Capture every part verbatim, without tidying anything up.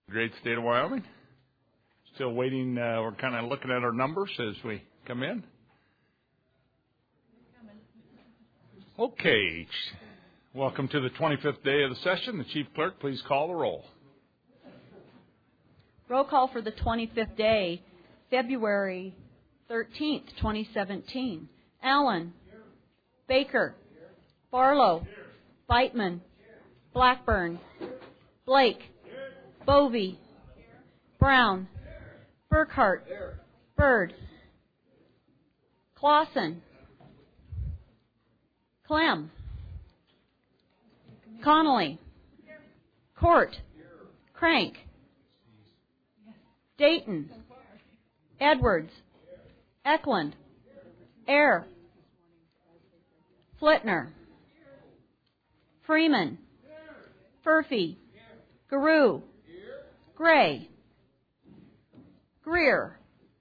Great state of Wyoming. Still waiting. Uh, we're kind of looking at our numbers as we come in. Okay. Welcome to the twenty-fifth day of the session. The Chief Clerk, please call the roll. Roll call for the twenty-fifth day, February thirteenth, twenty seventeen. Allen. Here. Baker. Here. Barlow. Here. Beitman. Here. Blackburn. Here. Blake. Here. Bovee. Here. Brown. Here. Burkhart. Here. Bird. Clausen. Clem. Connolly. Here. Court. Here. Crank. Dayton. Edwards. Eklund. Air. Flitner. Freeman. Furphy. Garou. Gray. Greer.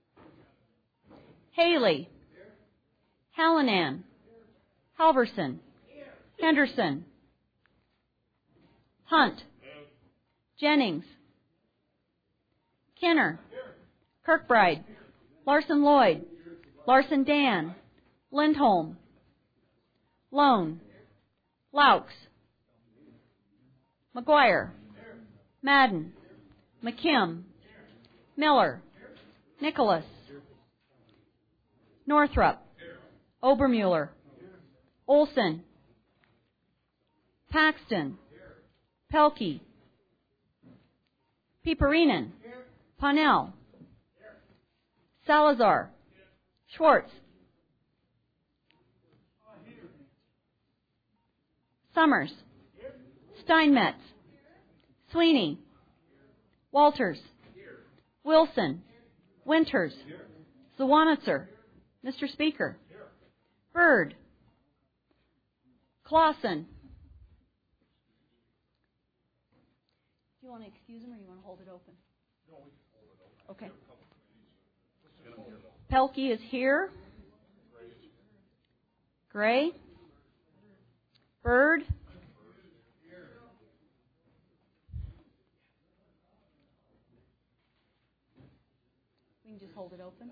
Haley. Hallinan. Halverson. Henderson. Hunt. Jennings. Kenner. Kirkbride. Larson Lloyd. Larson Dan. Lindholm. Lone. Laux. McGuire. Madden. McKim. Miller. Nicholas. Northrup. Obermuller. Olson. Paxton. Pelkey. Piperinen. Ponnell. Salazar. Schwartz. Summers. Steinmetz. Sweeney. Walters. Wilson. Winters. Zawanitzer. Mister Speaker. Bird. Clausen. Do you want to excuse him or you want to hold it open? No, we can hold it open. Okay. Pelkey is here. Gray. Bird. We can just hold it open.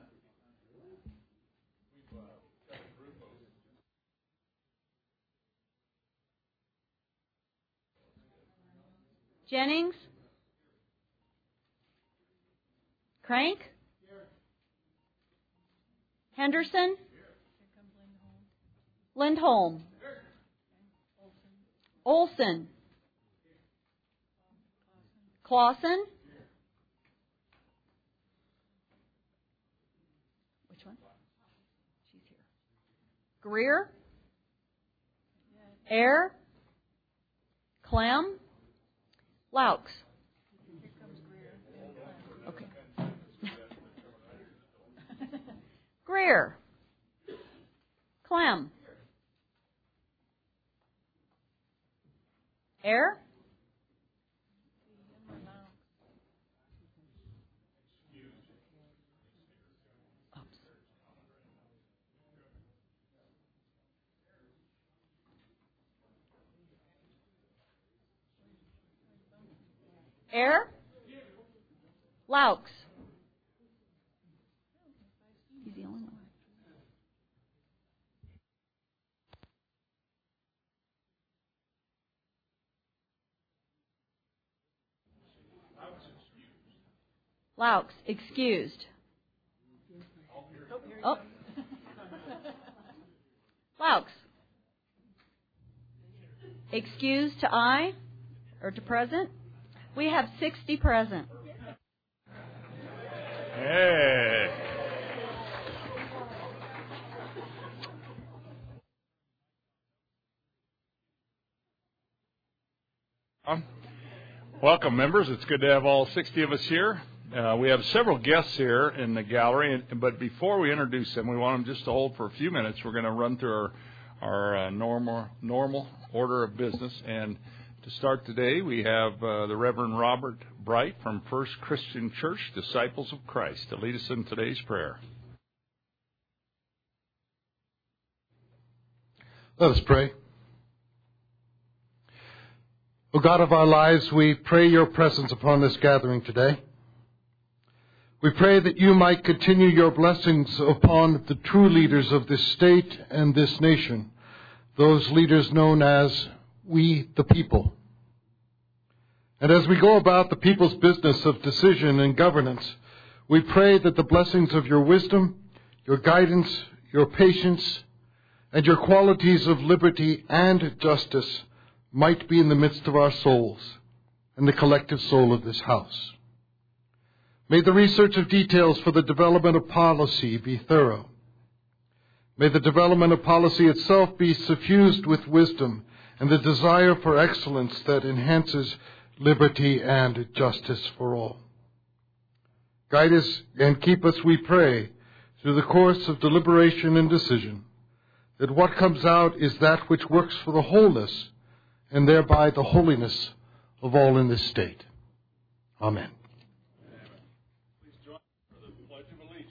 Jennings. Crank. Henderson. Lindholm. Olson. Clausen. Which one? She's here. Greer. Air. Clem. Laux. Okay. Greer. Clem. Air. Oops. Air. Laux. He's the only one. Laux, excused. Oh. Laux. Excused to I, or to present. We have sixty present. Hey. Um, welcome, members. It's good to have all sixty of us here. Uh, we have several guests here in the gallery, and, but before we introduce them, we want them just to hold for a few minutes. We're going to run through our, our uh, normal normal order of business. And to start today, we have uh, the Reverend Robert Bright from First Christian Church, Disciples of Christ, to lead us in today's prayer. Let us pray. O God of our lives, we pray your presence upon this gathering today. We pray that you might continue your blessings upon the true leaders of this state and this nation, those leaders known as we the people. And as we go about the people's business of decision and governance, we pray that the blessings of your wisdom, your guidance, your patience, and your qualities of liberty and justice might be in the midst of our souls and the collective soul of this house. May the research of details for the development of policy be thorough. May the development of policy itself be suffused with wisdom and the desire for excellence that enhances liberty and justice for all. Guide us and keep us, we pray, through the course of deliberation and decision, that what comes out is that which works for the wholeness and thereby the holiness of all in this state. Amen. Please join for the Pledge of Allegiance.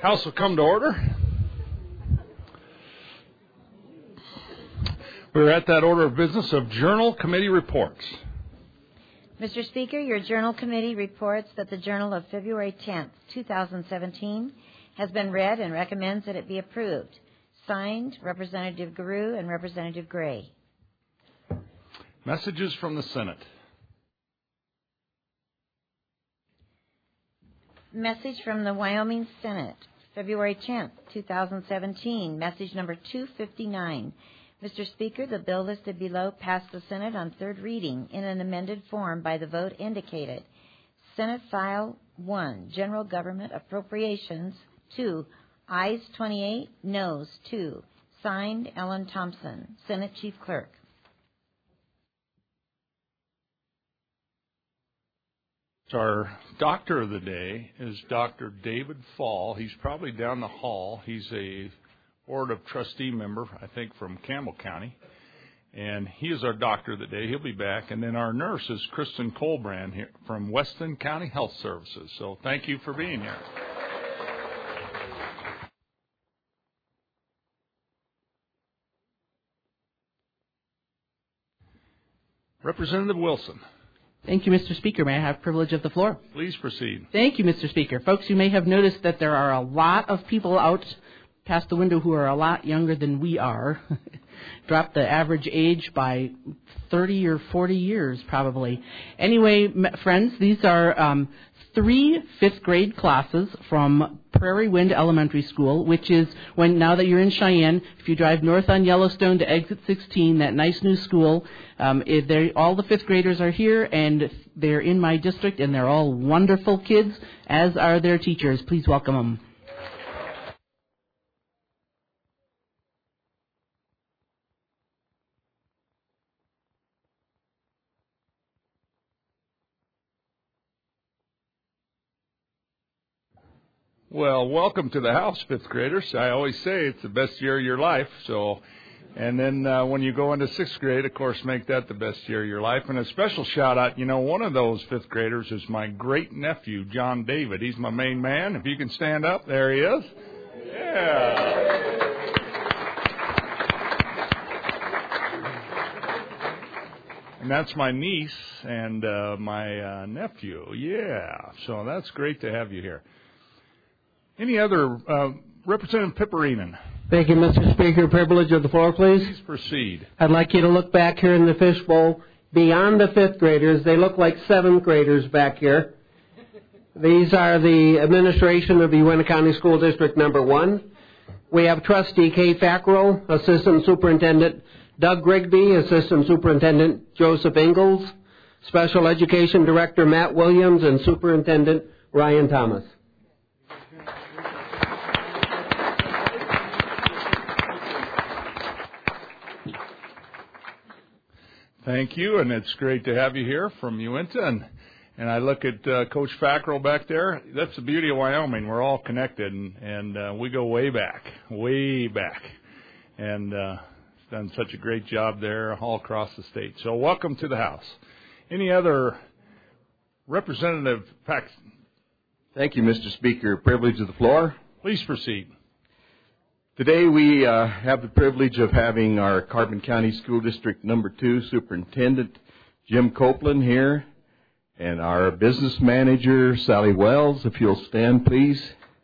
House will come to order. We're at that order of business of Journal Committee reports. Mister Speaker, your Journal Committee reports that the Journal of February tenth, twenty seventeen has been read and recommends that it be approved. Signed, Representative Guru and Representative Gray. Messages from the Senate. Message from the Wyoming Senate, February tenth, twenty seventeen, message number two fifty-nine. Mister Speaker, the bill listed below passed the Senate on third reading in an amended form by the vote indicated. Senate File one, General Government Appropriations, two, ayes twenty-eight, noes two. Signed, Ellen Thompson, Senate Chief Clerk. Our doctor of the day is Doctor David Fall. He's probably down the hall. He's a Board of Trustee member, I think, from Campbell County. And he is our doctor of the day. He'll be back. And then our nurse is Kristen Colbrand here from Weston County Health Services. So thank you for being here. Representative Wilson. Thank you, Mister Speaker. May I have privilege of the floor? Please proceed. Thank you, Mister Speaker. Folks, you may have noticed that there are a lot of people out past the window who are a lot younger than we are. Dropped the average age by thirty or forty years, probably. Anyway, m- friends, these are um, three fifth grade classes from Prairie Wind Elementary School, which is when, now that you're in Cheyenne, if you drive north on Yellowstone to exit sixteen, that nice new school, um, it, all the fifth graders are here, and they're in my district, and they're all wonderful kids, as are their teachers. Please welcome them. Well, welcome to the house, fifth graders. I always say it's the best year of your life. So, and then uh, when you go into sixth grade, of course, make that the best year of your life. And a special shout out, you know, one of those fifth graders is my great nephew, John David. He's my main man. If you can stand up, there he is. Yeah. And that's my niece and uh, my uh, nephew. Yeah. So that's great to have you here. Any other, uh, Representative Pipperinen? Thank you, Mister Speaker. Privilege of the floor, please. Please proceed. I'd like you to look back here in the fishbowl. Beyond the fifth graders, they look like seventh graders back here. These are the administration of the Uintah County School District Number One. We have Trustee Kay Fackrell, Assistant Superintendent Doug Rigby, Assistant Superintendent Joseph Ingalls, Special Education Director Matt Williams, and Superintendent Ryan Thomas. Thank you, and it's great to have you here from Uintah. And, and I look at uh, Coach Fackrell back there. That's the beauty of Wyoming. We're all connected, and, and uh, we go way back, way back. And uh, he's done such a great job there all across the state. So welcome to the House. Any other Representative Paxton? Thank you, Mister Speaker. Privilege of the floor. Please proceed. Today we uh, have the privilege of having our Carbon County School District Number Two Superintendent Jim Copeland here, and our Business Manager Sally Wells. If you'll stand, please.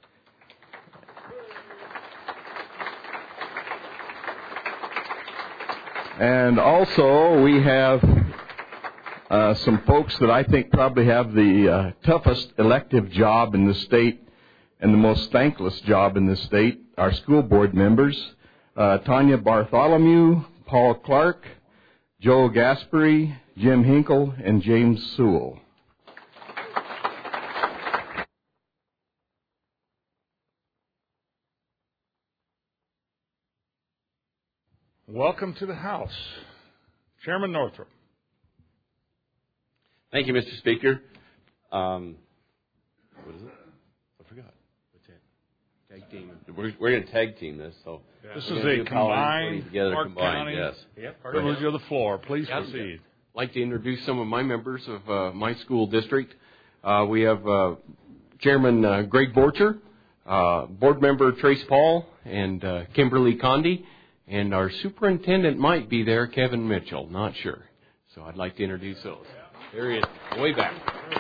And also we have uh, some folks that I think probably have the uh, toughest elective job in the state and the most thankless job in the state, our school board members, uh, Tanya Bartholomew, Paul Clark, Joe Gaspari, Jim Hinkle, and James Sewell. Welcome to the House. Chairman Northrup. Thank you, Mister Speaker. Um, what is it? I forgot. Tag team. We're, we're going to tag team this. So yeah. This is a combined together, Park combined, County yes. Yep, privilege of the floor. Please yeah, proceed. I'd like to introduce some of my members of uh, my school district. Uh, we have uh, Chairman uh, Greg Borcher, uh, Board Member Trace Paul and uh, Kimberly Condi, and our superintendent might be there, Kevin Mitchell, not sure. So I'd like to introduce those. There he is, way back.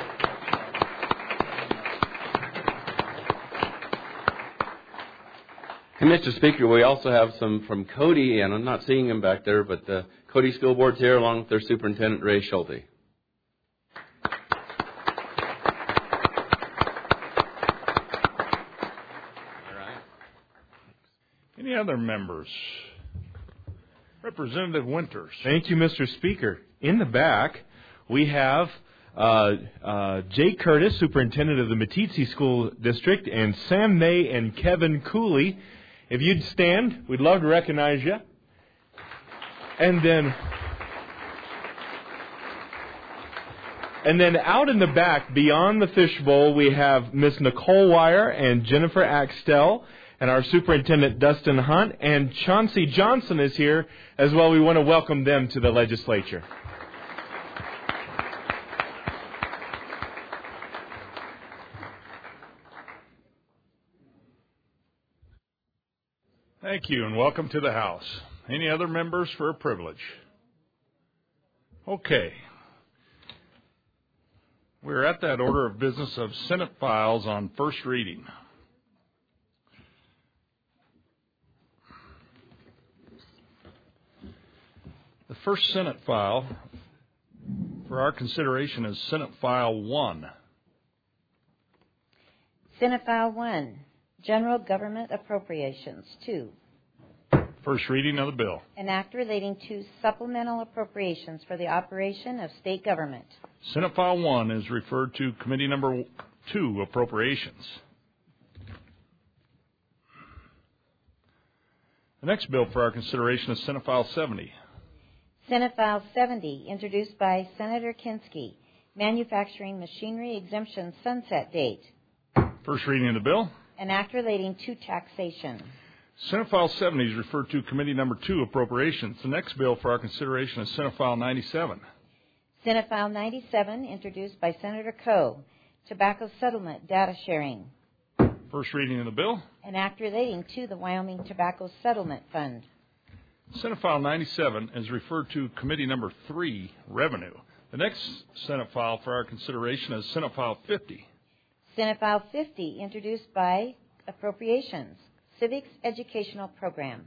And Mister Speaker, we also have some from Cody, and I'm not seeing him back there, but the Cody School Board's here along with their superintendent, Ray Schulte. Any other members? Representative Winters. Thank you, Mister Speaker. In the back, we have uh, uh, Jake Curtis, Superintendent of the Meeteetse School District, and Sam May and Kevin Cooley. If you'd stand, we'd love to recognize you. And then, and then out in the back, beyond the fishbowl, we have Miss Nicole Wire and Jennifer Axtell, and our Superintendent Dustin Hunt, and Chauncey Johnson is here as well. We want to welcome them to the legislature. Thank you, and welcome to the House. Any other members for a privilege? Okay. We're at that order of business of Senate files on first reading. The first Senate file for our consideration is Senate File one. Senate File one, General Government Appropriations. two. First reading of the bill. An act relating to supplemental appropriations for the operation of state government. Senate File one is referred to Committee Number two, Appropriations. The next bill for our consideration is Senate File seventy. Senate File seventy, introduced by Senator Kinski, Manufacturing Machinery Exemption Sunset Date. First reading of the bill. An act relating to taxation. Senate File seventy is referred to Committee Number two, Appropriations. The next bill for our consideration is Senate File ninety-seven. Senate File ninety-seven, introduced by Senator Coe, Tobacco Settlement Data Sharing. First reading of the bill. An act relating to the Wyoming Tobacco Settlement Fund. Senate File ninety-seven is referred to Committee Number three, Revenue. The next Senate file for our consideration is Senate File fifty. Senate File fifty, introduced by Appropriations, Civics Educational Program.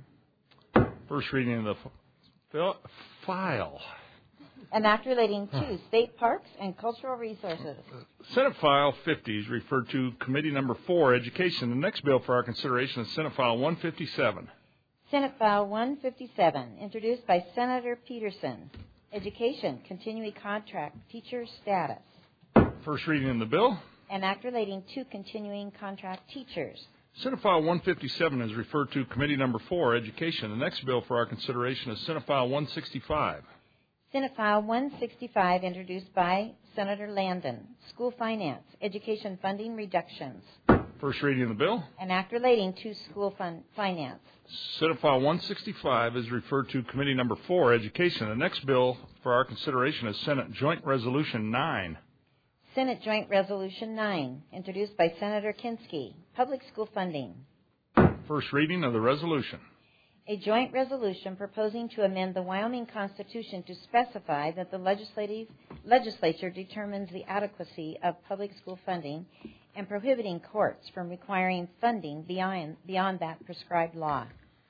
First reading of the f- file. An act relating to state parks and cultural resources. Senate File fifty is referred to Committee Number four, Education. The next bill for our consideration is Senate File one fifty-seven. Senate File one fifty-seven, introduced by Senator Peterson, Education, Continuing Contract Teacher Status. First reading of the bill. An act relating to continuing contract teachers. Senate File one fifty-seven is referred to Committee Number four, Education. The next bill for our consideration is Senate File one sixty-five. Senate File one sixty-five, introduced by Senator Landon, School Finance, Education Funding Reductions. First reading of the bill. An act relating to school fund finance. Senate File one sixty-five is referred to Committee Number four, Education. The next bill for our consideration is Senate Joint Resolution nine. Senate Joint Resolution nine, introduced by Senator Kinski, Public School Funding. First reading of the resolution. A joint resolution proposing to amend the Wyoming Constitution to specify that the legislative legislature determines the adequacy of public school funding and prohibiting courts from requiring funding beyond, beyond that prescribed law.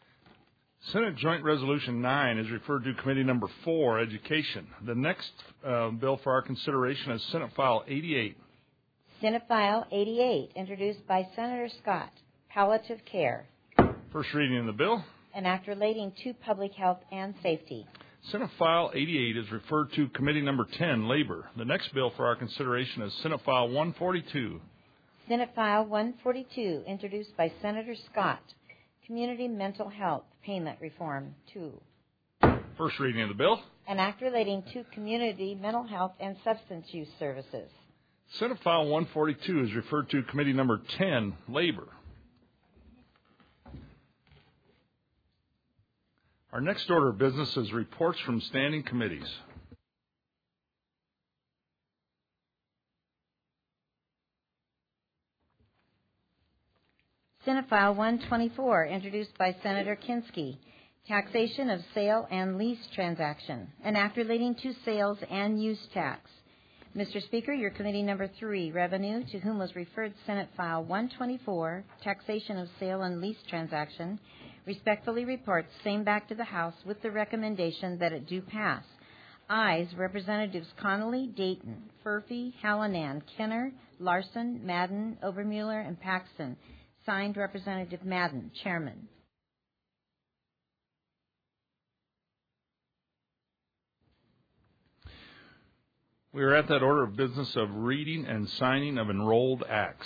Senate Joint Resolution nine is referred to Committee Number four, Education. The next uh, bill for our consideration is Senate File eighty-eight. Senate File eighty-eight, introduced by Senator Scott, Palliative Care. First reading of the bill. An act relating to public health and safety. Senate File eighty-eight is referred to Committee Number ten, Labor. The next bill for our consideration is Senate File one forty-two. Senate File one forty-two, introduced by Senator Scott, Community Mental Health Payment Reform two. First reading of the bill. An act relating to community mental health and substance use services. Senate File one forty-two is referred to Committee Number ten, Labor. Our next order of business is reports from standing committees. Senate File one twenty-four, introduced by Senator Kinski, taxation of sale and lease transaction, an act relating to sales and use tax. Mister Speaker, your committee number three, Revenue, to whom was referred Senate File one twenty-four, taxation of sale and lease transaction, respectfully reports same back to the House with the recommendation that it do pass. Ayes, Representatives Connolly, Dayton, Furphy, Hallinan, Kenner, Larson, Madden, Obermuller, and Paxton. Signed, Representative Madden, Chairman. We are at that order of business of reading and signing of enrolled acts.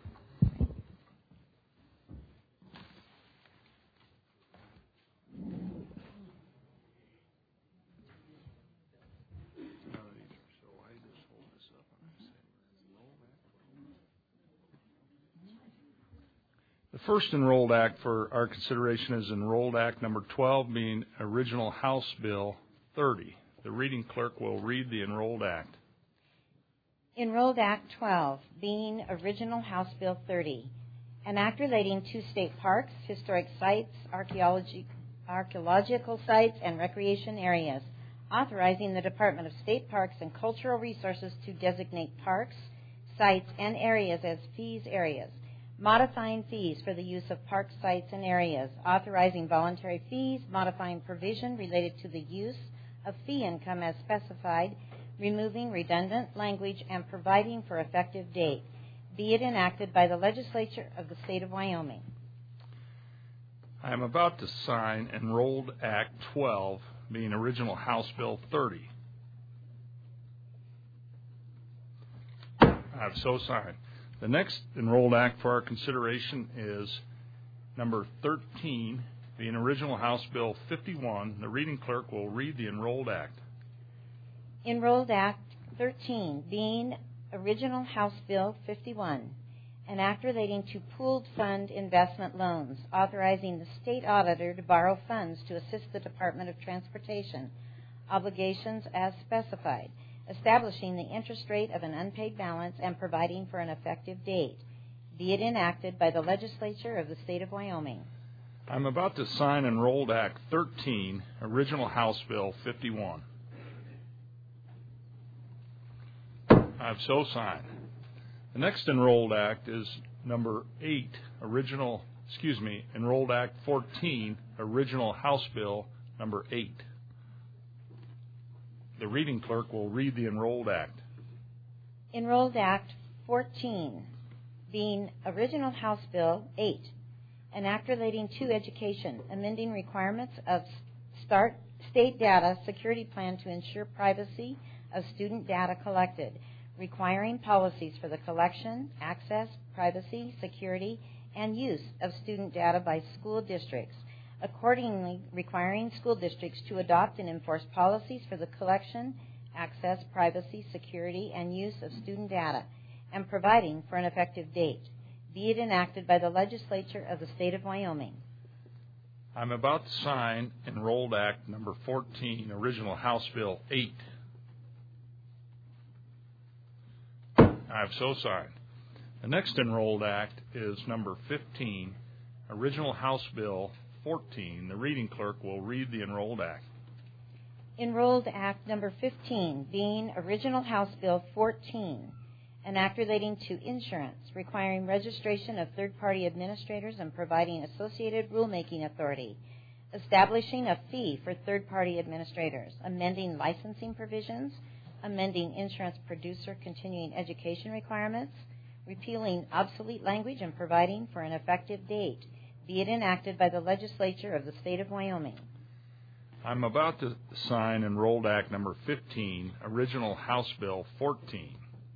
The first enrolled act for our consideration is Enrolled Act number twelve, being Original House Bill thirty. The reading clerk will read the Enrolled Act. Enrolled Act twelve, being Original House Bill thirty, an act relating to state parks, historic sites, archaeology, archaeological sites, and recreation areas, authorizing the Department of State Parks and Cultural Resources to designate parks, sites, and areas as fees areas, modifying fees for the use of park sites and areas, authorizing voluntary fees, modifying provision related to the use of fee income as specified, removing redundant language, and providing for effective date. Be it enacted by the legislature of the state of Wyoming. I am about to sign Enrolled Act twelve, being Original House Bill thirty. I have so signed. The next Enrolled Act for our consideration is number thirteen, being Original House Bill fifty-one. The reading clerk will read the Enrolled Act. Enrolled Act thirteen, being Original House Bill fifty-one, an act relating to pooled fund investment loans, authorizing the state auditor to borrow funds to assist the Department of Transportation, obligations as specified, establishing the interest rate of an unpaid balance, and providing for an effective date. Be it enacted by the legislature of the state of Wyoming. I'm about to sign Enrolled Act thirteen, Original House Bill fifty-one. I've so signed. The next Enrolled Act is number eight, Original, excuse me, Enrolled Act fourteen, Original House Bill number eight. The reading clerk will read the Enrolled Act. Enrolled Act fourteen, being Original House Bill eight, an act relating to education, amending requirements of START state data security plan to ensure privacy of student data collected, requiring policies for the collection, access, privacy, security, and use of student data by school districts, accordingly requiring school districts to adopt and enforce policies for the collection, access, privacy, security, and use of student data, and providing for an effective date. Be it enacted by the legislature of the state of Wyoming. I'm about to sign Enrolled Act number fourteen, Original House Bill eight. I've so signed. The next Enrolled Act is number fifteen, Original House Bill fourteen. The reading clerk will read the Enrolled Act. Enrolled Act number fifteen, being Original House Bill fourteen, an act relating to insurance, requiring registration of third-party administrators and providing associated rulemaking authority, establishing a fee for third-party administrators, amending licensing provisions, amending insurance producer continuing education requirements, repealing obsolete language, and providing for an effective date. Be it enacted by the legislature of the state of Wyoming. I'm about to sign Enrolled Act number fifteen, Original House Bill fourteen.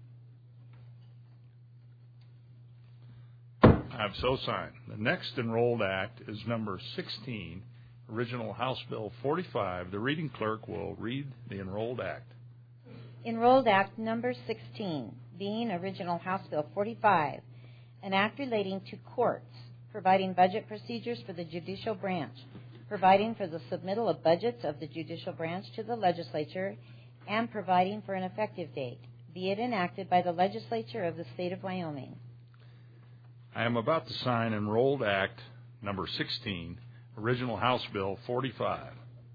I've so signed. The next Enrolled Act is number sixteen, Original House Bill forty-five. The reading clerk will read the Enrolled Act. Enrolled Act number sixteen, being Original House Bill forty-five, an act relating to courts, providing budget procedures for the judicial branch, providing for the submittal of budgets of the judicial branch to the legislature, and providing for an effective date. Be it enacted by the legislature of the state of Wyoming. I am about to sign Enrolled Act number sixteen, Original House Bill forty-five.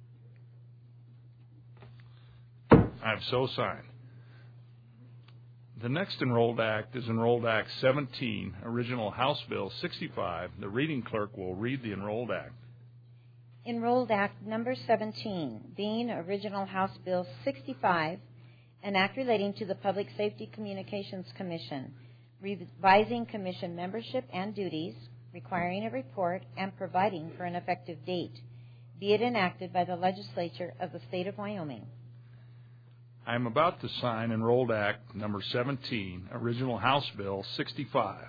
I have so signed. The next Enrolled Act is Enrolled Act seventeen, Original House Bill sixty-five. The reading clerk will read the Enrolled Act. Enrolled Act number seventeen, being Original House Bill sixty-five, an act relating to the Public Safety Communications Commission, revising commission membership and duties, requiring a report, and providing for an effective date. Be it enacted by the legislature of the state of Wyoming. I am about to sign Enrolled Act number seventeen, Original House Bill sixty-five.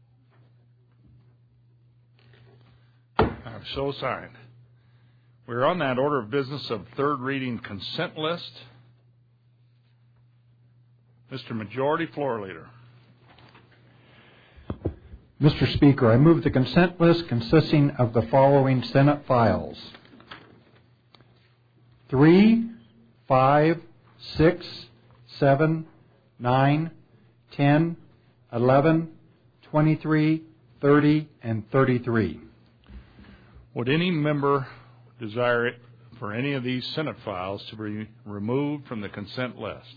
I have so signed. We're on that order of business of third reading consent list. Mister Majority Floor Leader. Mister Speaker, I move the consent list consisting of the following Senate files: three, five, six, seven, nine, ten, eleven, twenty-three, thirty, and thirty-three. Would any member desire it for any of these Senate files to be removed from the consent list?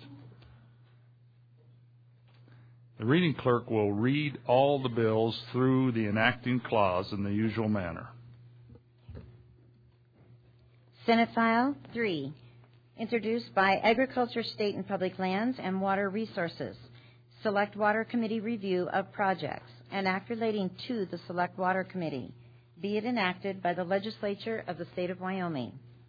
The reading clerk will read all the bills through the enacting clause in the usual manner. Senate File three, introduced by Agriculture, State and Public Lands and Water Resources. Select Water Committee review of projects. An act relating to the Select Water Committee. Be it enacted by the legislature of the state of Wyoming.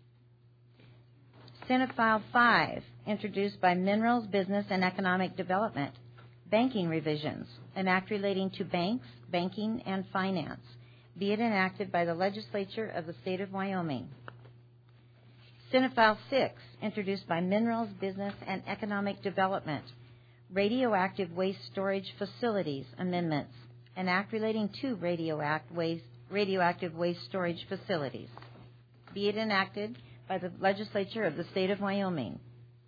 Senate File five, introduced by Minerals, Business and Economic Development. Banking revisions. An act relating to banks, banking, and finance. Be it enacted by the legislature of the state of Wyoming. Senate File six, introduced by Minerals, Business and Economic Development. Radioactive Waste Storage Facilities Amendments. An act relating to radioactive waste, radioactive waste storage facilities. Be it enacted by the legislature of the state of Wyoming.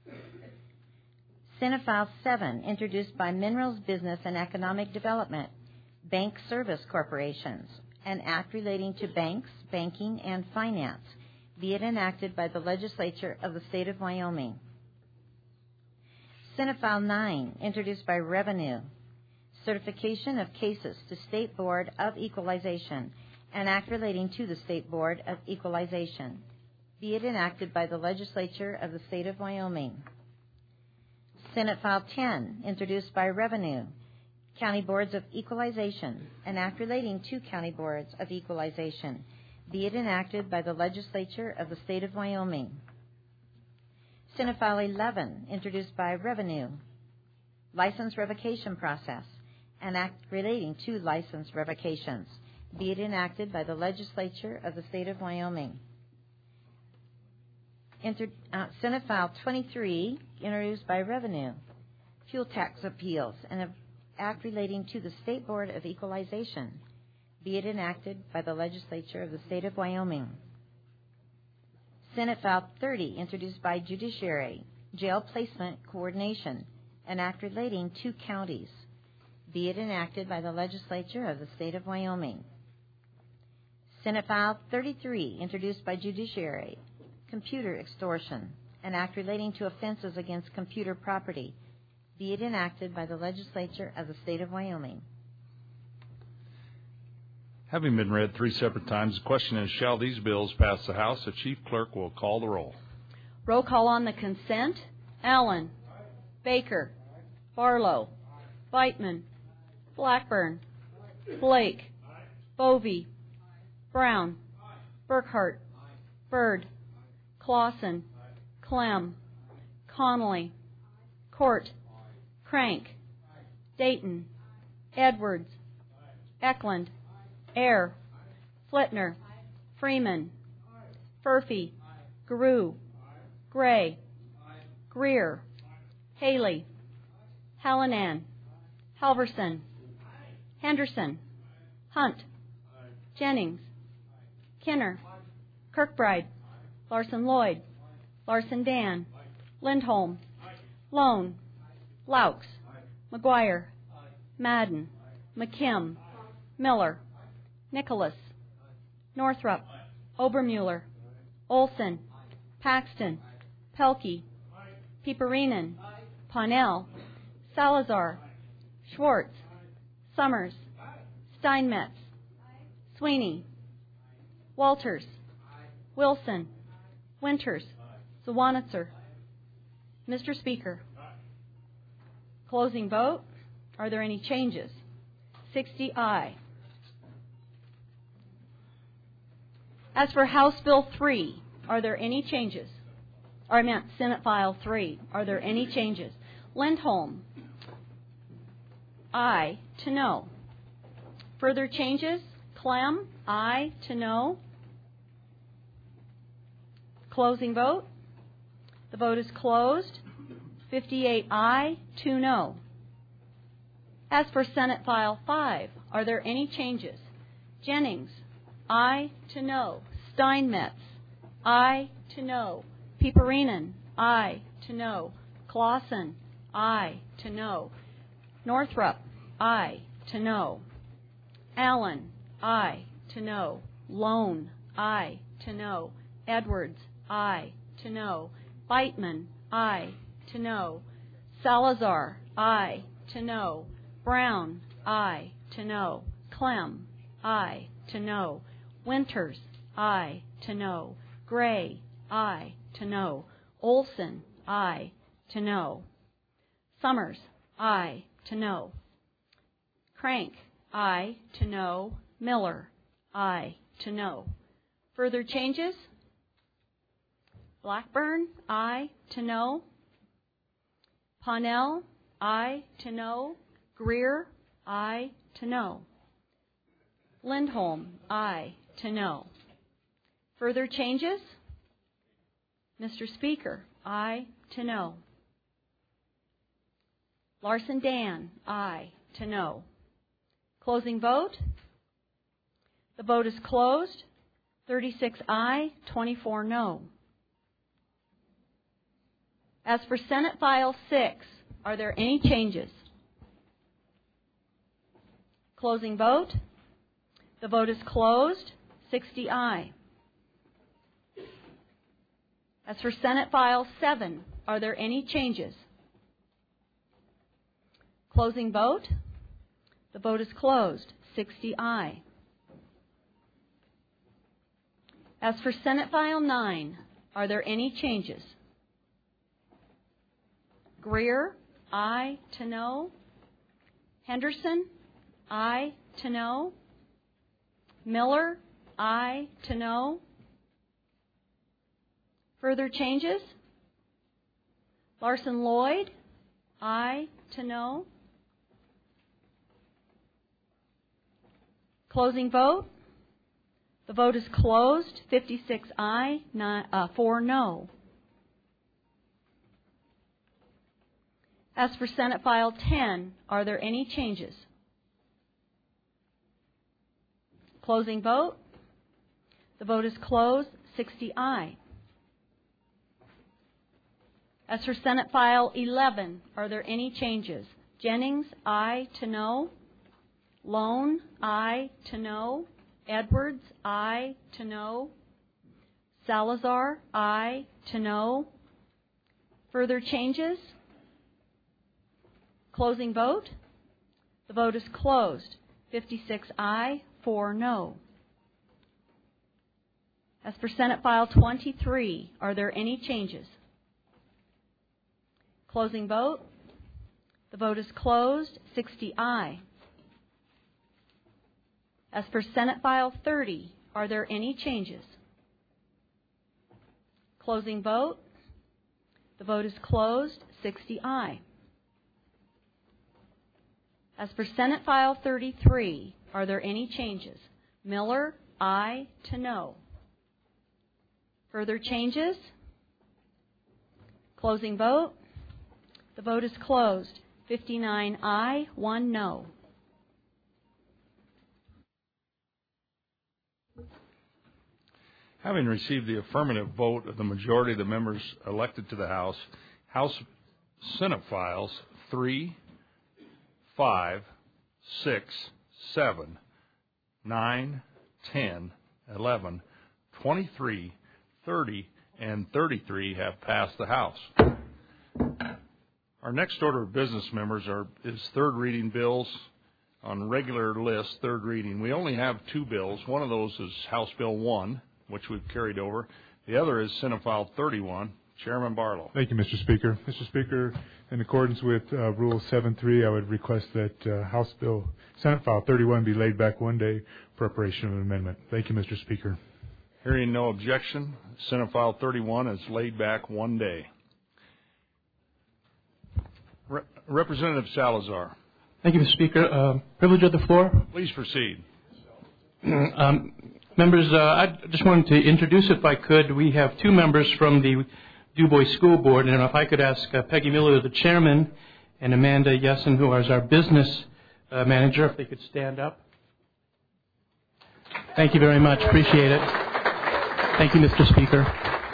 Senate File seven, introduced by Minerals, Business and Economic Development. Bank Service Corporations. An act relating to banks, banking, and finance. Be it enacted by the legislature of the state of Wyoming. Senate File nine, introduced by Revenue. Certification of cases to State Board of Equalization. An act relating to the State Board of Equalization. Be it enacted by the legislature of the state of Wyoming. Senate File ten, introduced by Revenue. County Boards of Equalization. An act relating to County Boards of Equalization. Be it enacted by the legislature of the state of Wyoming. Senate File eleven, introduced by Revenue. License Revocation Process. An act relating to license revocations. Be it enacted by the legislature of the state of Wyoming. Inter, uh, Senate File twenty-three, introduced by Revenue. Fuel Tax Appeals. An act relating to the State Board of Equalization. Be it enacted by the legislature of the state of Wyoming. Senate File thirty, introduced by Judiciary. Jail Placement Coordination. An act relating to counties. Be it enacted by the legislature of the state of Wyoming. Senate File thirty-three, introduced by Judiciary. Computer Extortion. An act relating to offenses against computer property. Be it enacted by the legislature of the state of Wyoming. Having been read three separate times, the question is, shall these bills pass the House? The Chief Clerk will call the roll. Roll call on the consent. Allen. Baker. Barlow. Beitman. Blackburn. Blake. Bovee. Brown. Burkhart. Bird. Clausen. Clem. Connolly. Court. Crank. Dayton. Edwards. Eklund. Ayer. Flitner. Freeman. Furphy. Guru. Gray. Greer. Haley. Hallinan. Halverson. Henderson. Hunt. Jennings. Kinner. Kirkbride. Larson Lloyd. Larson Dan. Lindholm. Lone. Laux. McGuire. Madden. McKim. Miller, Nicholas, Northrup, Obermuller, Olson, Paxton, Pelkey, Pieperinen, Ponnell, Salazar, Schwartz, Summers, Steinmetz, Sweeney, Walters, Wilson, Winters, Zawanitzer. Mister Speaker. Closing vote. Are there any changes? sixty aye. As for House Bill three, are there any changes? Or I meant Senate File three. Are there any changes? Lindholm. Aye to no. Further changes? Clem. Aye to no. Closing vote. The vote is closed. fifty-eight aye, two no. As for Senate File five, are there any changes? Jennings. Aye to no. Steinmetz. Aye to no. Pieperinen. Aye to no. Clausen. Aye to no. Northrup. Aye to no. Allen. Aye to no. Lone. Aye to no. Edwards. Aye to no. Beitman. Aye to no. Salazar. Aye to no. Brown. Aye to no. Clem. Aye to no. Winters. Aye to no. Gray. Aye to no. Olson. Aye to no. Summers. Aye to no. Crank. Aye to no. Miller. Aye to no. Further changes? Blackburn. Aye to no. Ponnell. Aye to no. Greer. Aye to no. Lindholm. Aye to no. Further changes? Mister Speaker. Aye to no. Larson Dan. Aye to no. Closing vote. The vote is closed. thirty-six aye, twenty-four no. As for Senate File six, are there any changes? Closing vote. The vote is closed. sixty aye. As for Senate File seven, are there any changes? Closing vote. The vote is closed. sixty aye. As for Senate File nine, are there any changes? Greer, aye to no. Henderson, aye to no. Miller, aye to no. Further changes? Larson Lloyd, aye to no. Closing vote. The vote is closed. fifty-six aye, nine, uh, four no. As for Senate File ten, are there any changes? Closing vote. The vote is closed. sixty aye. As for Senate File eleven, are there any changes? Jennings, aye to no. Lone, aye to no. Edwards, aye to no. Salazar, aye to no. Further changes? Closing vote. The vote is closed. fifty-six aye, four no. As for Senate File twenty-three, are there any changes? Closing vote. The vote is closed. sixty aye. As for Senate File thirty, are there any changes? Closing vote. The vote is closed. sixty aye. As for Senate File thirty-three, are there any changes? Miller, aye to no. Further changes? Closing vote. The vote is closed. fifty-nine aye, one no. Having received the affirmative vote of the majority of the members elected to the House, House Senate Files three, five, six, seven nine, ten, eleven, twenty-three, thirty, and thirty-three have passed the House. Our next order of business, members, are is third reading bills on regular list, third reading. We only have two bills. One of those is House Bill one, which we've carried over. The other is Senate File thirty-one. Chairman Barlow. Thank you, Mister Speaker. Mister Speaker, in accordance with uh, Rule seven three, I would request that uh, House Bill, Senate File thirty-one be laid back one day for preparation of an amendment. Thank you, Mister Speaker. Hearing no objection, Senate File thirty-one is laid back one day. Re- Representative Salazar. Thank you, Mister Speaker. Uh, privilege of the floor. Please proceed. um, members, uh, I just wanted to introduce, if I could, we have two members from the DuBois School Board, and if I could ask uh, Peggy Miller, the chairman, and Amanda Yessen, who is our business uh, manager, if they could stand up. Thank you very much. Appreciate it. Thank you, Mister Speaker.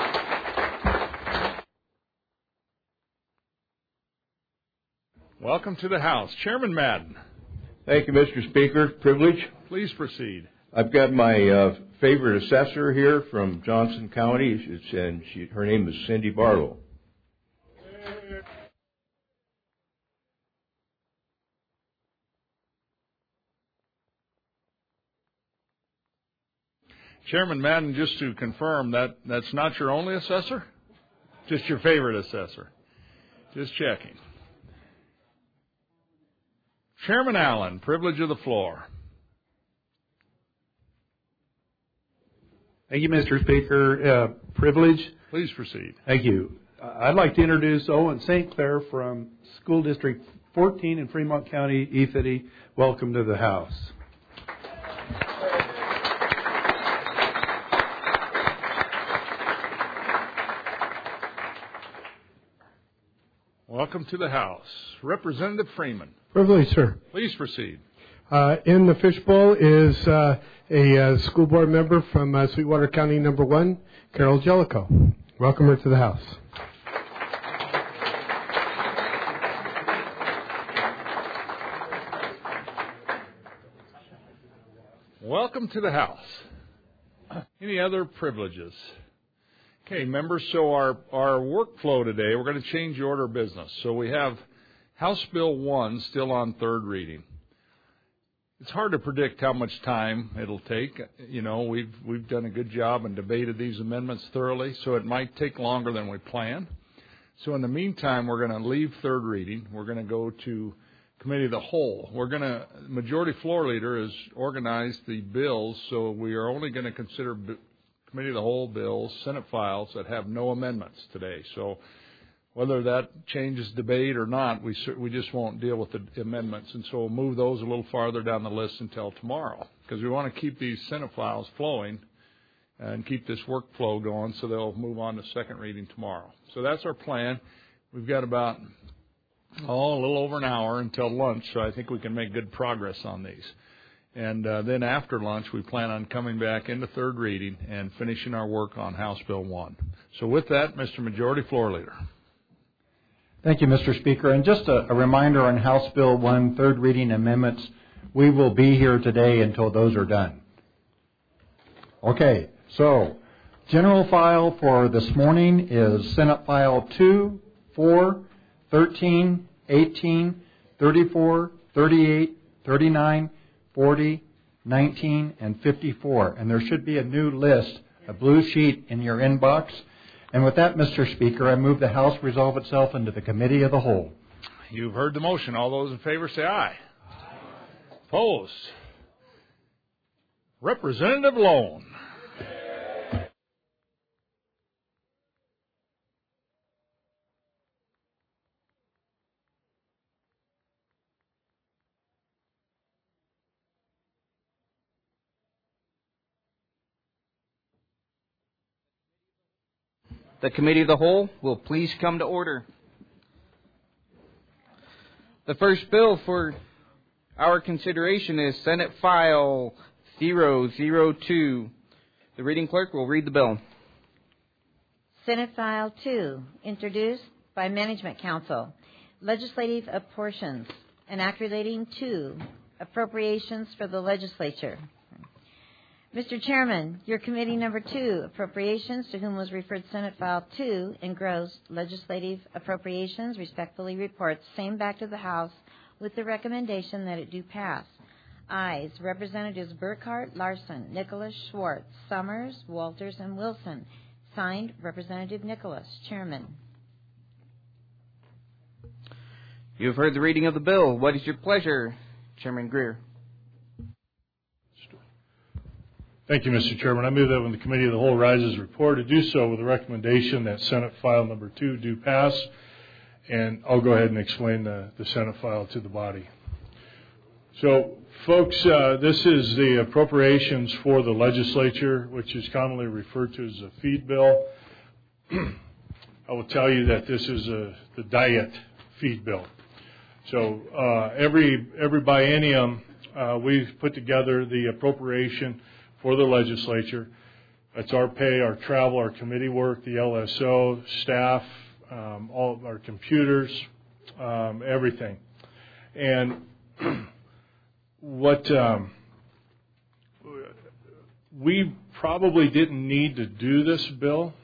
Welcome to the House. Chairman Madden. Thank you, Mister Speaker. Privilege. Please proceed. I've got my uh, favorite assessor here from Johnson County, it's, and she, her name is Cindy Barlow. Chairman Madden, just to confirm, that that's not your only assessor? Just your favorite assessor? Just checking. Chairman Allen, privilege of the floor. Thank you, Mister Speaker. Uh, privilege. Please proceed. Thank you. Uh, I'd like to introduce Owen Saint Clair from School District fourteen in Fremont County, E F I T Y. Welcome to the House. Welcome to the House. Representative Freeman. Privilege, sir. Please proceed. Uh, in the fishbowl is uh, a uh, school board member from uh, Sweetwater County, number one, Carol Jellicoe. Welcome her to the House. Welcome to the House. Any other privileges? Okay, members, so our, our workflow today, we're going to change the order of business. So we have House Bill one still on third reading. It's hard to predict how much time it'll take. You know, we've we've done a good job and debated these amendments thoroughly, so it might take longer than we planned. So in the meantime, we're going to leave third reading. We're going to go to Committee of the Whole. We're going to, Majority Floor Leader has organized the bills, so we are only going to consider b- Committee of the Whole bills, Senate files that have no amendments today. So whether that changes debate or not, we we just won't deal with the amendments, and so we'll move those a little farther down the list until tomorrow, because we want to keep these Senate files flowing and keep this workflow going, so they'll move on to second reading tomorrow. So that's our plan. We've got about, oh, a little over an hour until lunch, so I think we can make good progress on these. And uh, then after lunch, we plan on coming back into third reading and finishing our work on House Bill one. So with that, Mister Majority Floor Leader. Thank you, Mister Speaker. And just a, a reminder on House Bill one, third reading amendments, we will be here today until those are done. Okay, so general file for this morning is Senate File two, four, thirteen, eighteen, thirty-four, thirty-eight, thirty-nine, forty, nineteen, and fifty-four. And there should be a new list, a blue sheet in your inbox. And with that, Mister Speaker, I move the House resolve itself into the Committee of the Whole. You've heard the motion. All those in favor say aye. Aye. Opposed? Representative Lone. The Committee of the Whole will please come to order. The first bill for our consideration is Senate File zero zero two. The reading clerk will read the bill. Senate File two, introduced by Management Council, legislative apportions, an act relating to appropriations for the legislature. Mister Chairman, your committee number two, Appropriations, to whom was referred Senate File two, engrossed Legislative Appropriations, respectfully reports same back to the House with the recommendation that it do pass. Ayes, Representatives Burkhart, Larson, Nicholas, Schwartz, Summers, Walters, and Wilson. Signed, Representative Nicholas, Chairman. You have heard the reading of the bill. What is your pleasure, Chairman Greer? Thank you, Mister Chairman. I move that when the Committee of the Whole rises report, to do so with the recommendation that Senate File Number two do pass. And I'll go ahead and explain the, the Senate file to the body. So, folks, uh, this is the appropriations for the legislature, which is commonly referred to as a feed bill. I will tell you that this is a, the diet feed bill. So uh, every every biennium, uh, we've put together the appropriation for the legislature. That's our pay, our travel, our committee work, the L S O, staff, um, all of our computers, um, everything. And what um, we probably didn't need to do this bill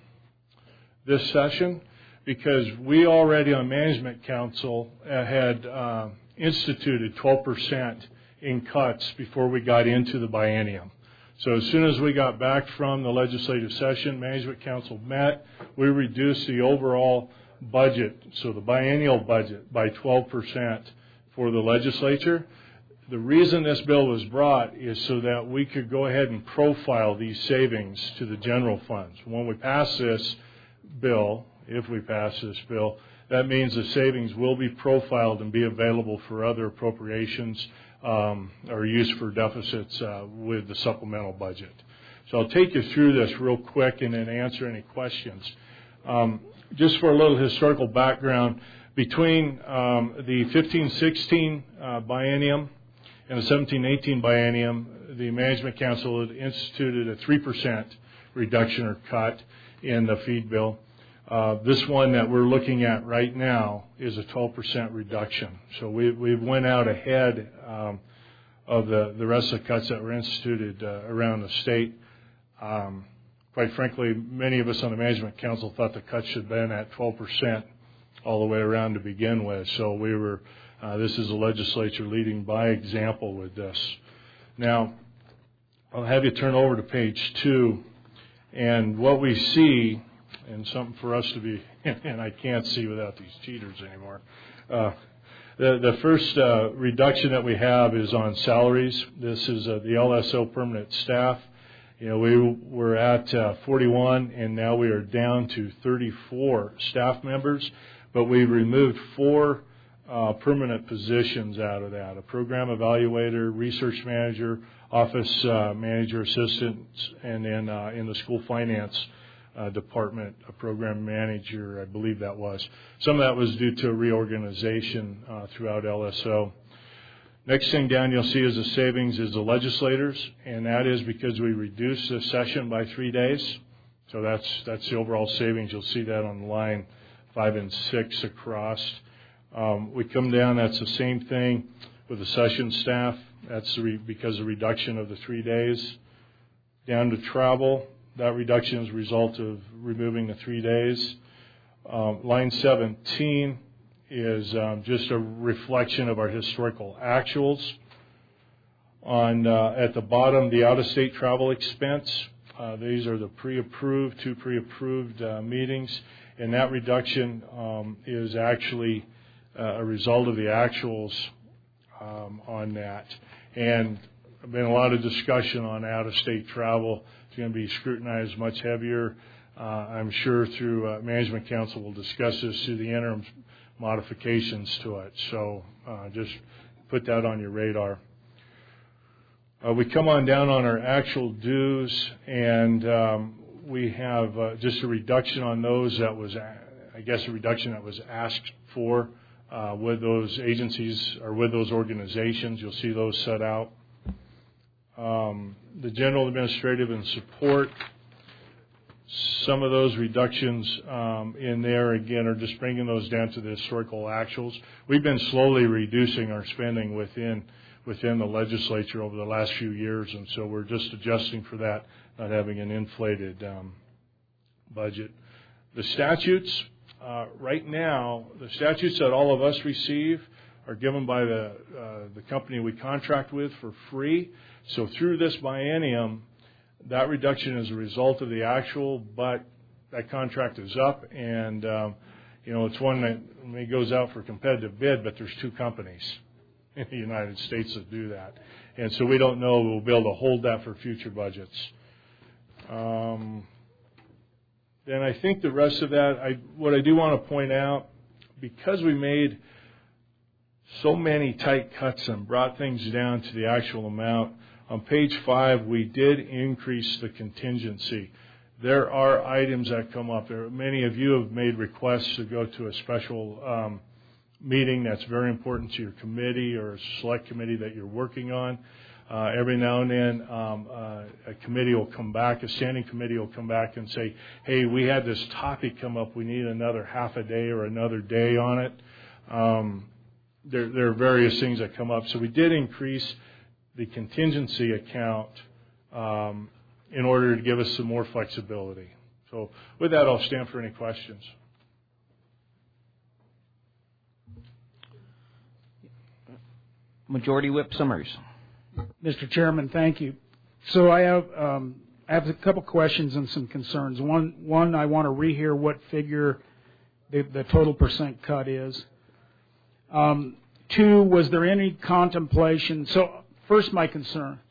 this session, because we already on Management Council had uh, instituted twelve percent in cuts before we got into the biennium. So as soon as we got back from the legislative session, Management Council met, we reduced the overall budget, so the biennial budget, by twelve percent for the legislature. The reason this bill was brought is so that we could go ahead and profile these savings to the general funds. When we pass this bill, if we pass this bill, that means the savings will be profiled and be available for other appropriations um, or used for deficits uh, with the supplemental budget. So I'll take you through this real quick and then answer any questions. Um, just for a little historical background, between um, the fifteen sixteen uh, biennium and the seventeen eighteen biennium, the Management Council had instituted a three percent reduction or cut in the feed bill. Uh, this one that we're looking at right now is a twelve percent reduction. So we we went out ahead um, of the, the rest of the cuts that were instituted uh, around the state. Um, quite frankly, many of us on the Management Council thought the cuts should have been at twelve percent all the way around to begin with. So we were, uh, this is the legislature leading by example with this. Now, I'll have you turn over to page two, and what we see, and something for us to be, and I can't see without these cheaters anymore. Uh, the, the first uh, reduction that we have is on salaries. This is uh, the L S O permanent staff. You know, we were at uh, forty-one, and now we are down to thirty-four staff members, but we've removed four uh, permanent positions out of that: a program evaluator, research manager, office uh, manager, assistants, and then uh, in the school finance Uh, department, a program manager, I believe that was. Some of that was due to reorganization uh, throughout L S O. Next thing down you'll see as a savings is the legislators, and that is because we reduced the session by three days. So that's that's the overall savings. You'll see that on line five and six across. Um, we come down, that's the same thing with the session staff. That's the re- because of the reduction of the three days. Down to travel. That reduction is a result of removing the three days. Um, line seventeen is um, just a reflection of our historical actuals. On uh, at the bottom, the out-of-state travel expense. Uh, these are the pre-approved, two pre-approved uh, meetings, and that reduction um, is actually uh, a result of the actuals um, on that. And there's been a lot of discussion on out-of-state travel. It's going to be scrutinized much heavier. Uh, I'm sure through uh, Management Council we'll discuss this through the interim modifications to it. So uh, just put that on your radar. Uh, we come on down on our actual dues, and um, we have uh, just a reduction on those that was, I guess, a reduction that was asked for uh, with those agencies or with those organizations. You'll see those set out. Um, the general administrative and support, some of those reductions um, in there, again, are just bringing those down to the historical actuals. We've been slowly reducing our spending within within the legislature over the last few years, and so we're just adjusting for that, not having an inflated um, budget. The statutes, uh, right now, the statutes that all of us receive are given by the uh, the company we contract with for free. So through this biennium, that reduction is a result of the actual, but that contract is up, and um, you know it's one that maybe goes out for competitive bid, but there's two companies in the United States that do that, and so we don't know we'll be able to hold that for future budgets. Um, then I think the rest of that, I, what I do want to point out, because we made so many tight cuts and brought things down to the actual amount, on page five we did increase the contingency. There are items that come up. There, many of you have made requests to go to a special um, meeting that's very important to your committee or a select committee that you're working on. Uh, every now and then, um, uh, a committee will come back, a standing committee will come back and say, hey, we had this topic come up. We need another half a day or another day on it. Um, there, there are various things that come up. So we did increase the contingency account um, in order to give us some more flexibility. So with that, I'll stand for any questions. Majority Whip Summers. Mister Chairman, thank you. So I have um, I have a couple questions and some concerns. One, one I want to rehear what figure the, the total percent cut is. Um, two, was there any contemplation? So first, my concern.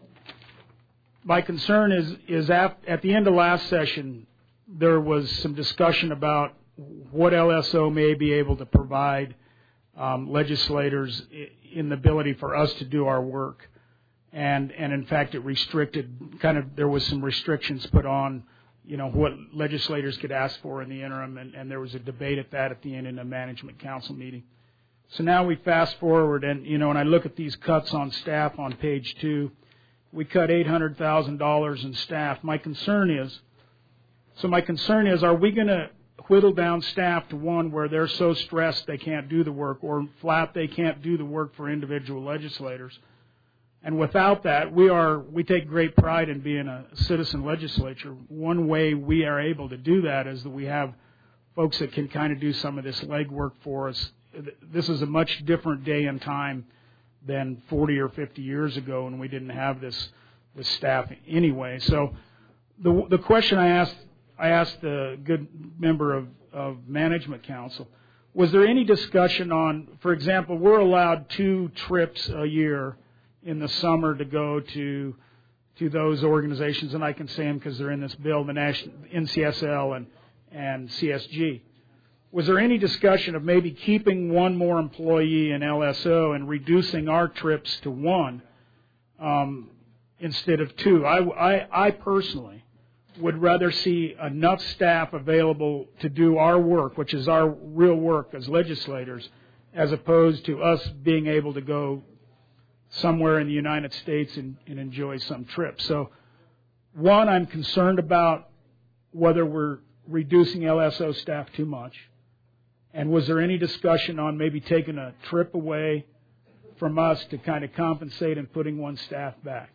My concern is is at, at the end of last session, there was some discussion about what L S O may be able to provide um, legislators in the ability for us to do our work. And, and in fact, it restricted, kind of, there was some restrictions put on, you know, what legislators could ask for in the interim, and, and there was a debate at that at the end in a management council meeting. So now we fast forward, and, you know, when I look at these cuts on staff on page two, we cut eight hundred thousand dollars in staff. My concern is, so my concern is, are we going to whittle down staff to one where they're so stressed they can't do the work, or flat they can't do the work for individual legislators? And without that, we are we take great pride in being a citizen legislature. One way we are able to do that is that we have folks that can kind of do some of this legwork for us. This is a much different day and time than forty or fifty years ago when we didn't have this this staff anyway. So the the question I asked I asked the good member of, of Management Council, was there any discussion on, for example, we're allowed two trips a year in the summer to go to to those organizations, and I can say them because they're in this bill, the National N C S L and and C S G. Was there any discussion of maybe keeping one more employee in L S O and reducing our trips to one um, instead of two? I, I, I personally would rather see enough staff available to do our work, which is our real work as legislators, as opposed to us being able to go somewhere in the United States and, and enjoy some trip. So, one, I'm concerned about whether we're reducing L S O staff too much. And was there any discussion on maybe taking a trip away from us to kind of compensate and putting one staff back?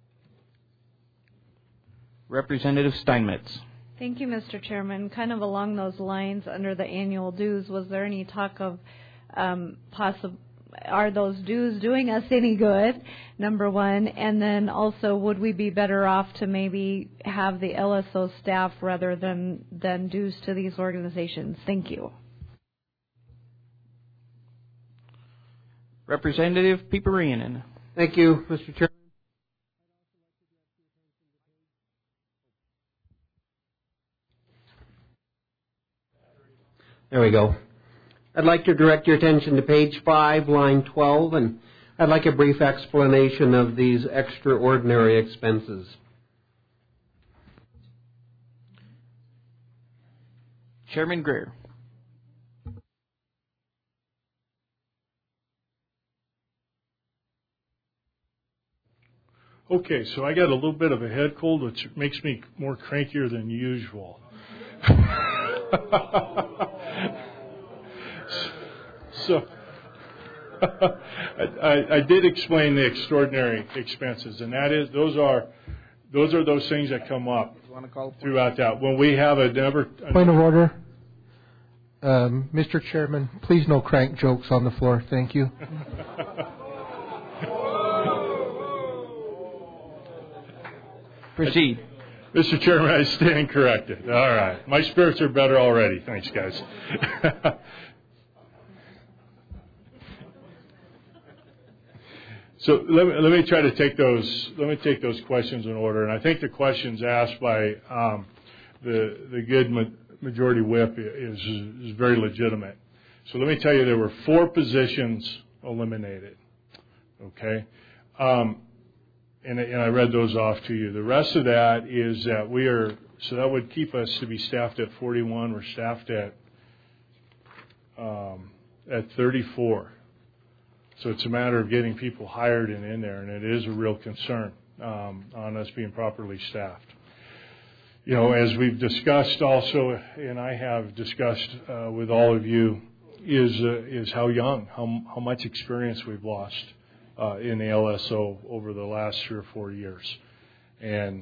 Representative Steinmetz. Thank you, Mister Chairman. Kind of along those lines, under the annual dues, was there any talk of um, possible, are those dues doing us any good, number one? And then also, would we be better off to maybe have the L S O staff rather than, than dues to these organizations? Thank you. Representative Piperianen. Thank you, Mister Chairman. There we go. I'd like to direct your attention to page five, line twelve, and I'd like a brief explanation of these extraordinary expenses. Chairman Greer. Okay, so I got a little bit of a head cold, which makes me more crankier than usual. so, I, I did explain the extraordinary expenses, and that is those are those are those things that come up throughout that. When we have a never point of order, um, Mister Chairman, please no crank jokes on the floor. Thank you. Proceed. Mister Chairman, I stand corrected. All right. My spirits are better already. Thanks, guys. So let me, let me try to take those let me take those questions in order. And I think the questions asked by um, the the good ma- majority whip is, is very legitimate. So let me tell you, there were four positions eliminated. Okay. Um, And, and I read those off to you. The rest of that is that we are, so that would keep us to be staffed at forty-one. We're staffed at um, at thirty-four. So it's a matter of getting people hired and in there, and it is a real concern um, on us being properly staffed. You know, as we've discussed also, and I have discussed uh, with all of you, is uh, is how young, how how much experience we've lost Uh, in the L S O over the last three or four years. And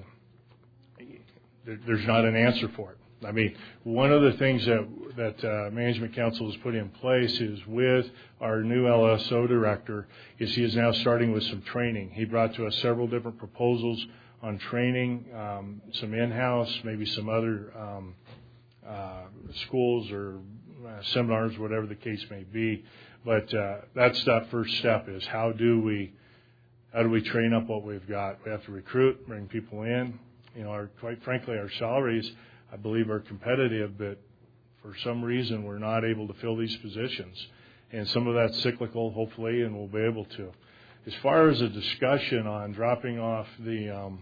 there, there's not an answer for it. I mean, one of the things that, that uh, Management Council has put in place is with our new L S O director is he is now starting with some training. He brought to us several different proposals on training, um, some in-house, maybe some other um, uh, schools or uh, seminars, whatever the case may be. But uh, that's that first step is how do we how do we train up what we've got? We have to recruit, bring people in. You know, our, quite frankly, our salaries, I believe, are competitive, but for some reason we're not able to fill these positions. And some of that's cyclical, hopefully, and we'll be able to. As far as a discussion on dropping off the um,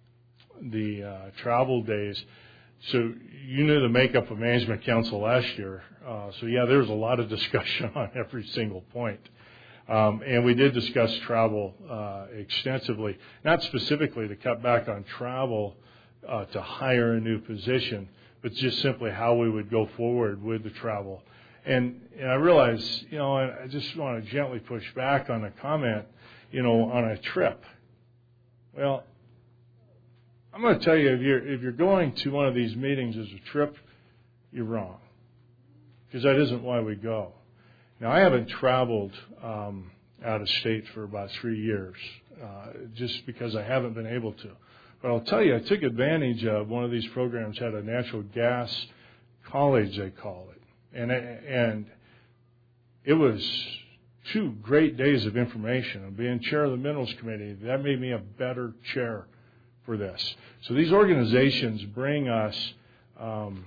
the uh, travel days, so you knew the makeup of Management Council last year. Uh, so, yeah, there was a lot of discussion on every single point. Um, and we did discuss travel uh, extensively, not specifically to cut back on travel uh, to hire a new position, but just simply how we would go forward with the travel. And, and I realize, you know, I just want to gently push back on a comment, you know, on a trip. Well, I'm going to tell you, if you're if you're going to one of these meetings as a trip, you're wrong, because that isn't why we go. Now, I haven't traveled um, out of state for about three years, uh, just because I haven't been able to. But I'll tell you, I took advantage of one of these programs. Had a natural gas college, they call it, and and it was two great days of information. And being chair of the Minerals Committee, that made me a better chair for this. So these organizations bring us um,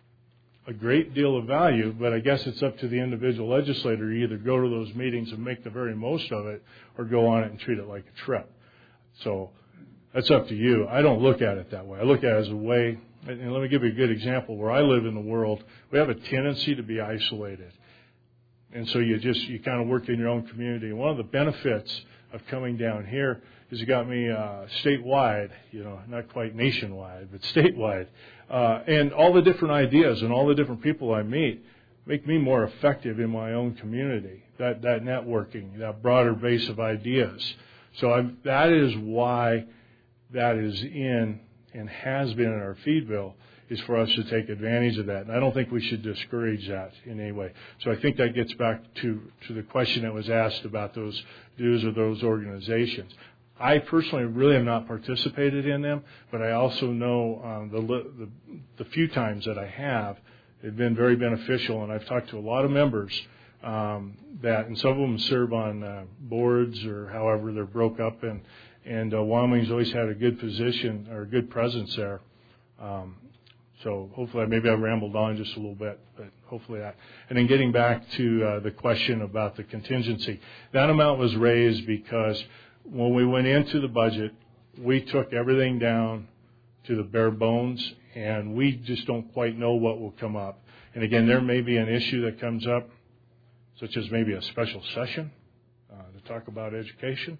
a great deal of value, but I guess it's up to the individual legislator to either go to those meetings and make the very most of it or go on it and treat it like a trip. So that's up to you. I don't look at it that way. I look at it as a way, and let me give you a good example. Where I live in the world, we have a tendency to be isolated. And so you just, you kind of work in your own community. And one of the benefits of coming down here is it got me uh, statewide, you know, not quite nationwide, but statewide. Uh, and all the different ideas and all the different people I meet make me more effective in my own community, that, that networking, that broader base of ideas. So I'm, that is why that is in and has been in our feed bill, is for us to take advantage of that. And I don't think we should discourage that in any way. So I think that gets back to, to the question that was asked about those dues of those organizations. I personally really have not participated in them, but I also know um, the, the the few times that I have, they've been very beneficial. And I've talked to a lot of members um, that, and some of them serve on uh, boards or however they're broke up. And, and uh, Wyoming's always had a good position or a good presence there. Um, So hopefully, maybe I rambled on just a little bit, but hopefully that. And then getting back to uh, the question about the contingency, that amount was raised because when we went into the budget, we took everything down to the bare bones, and we just don't quite know what will come up. And again, there may be an issue that comes up, such as maybe a special session uh, to talk about education.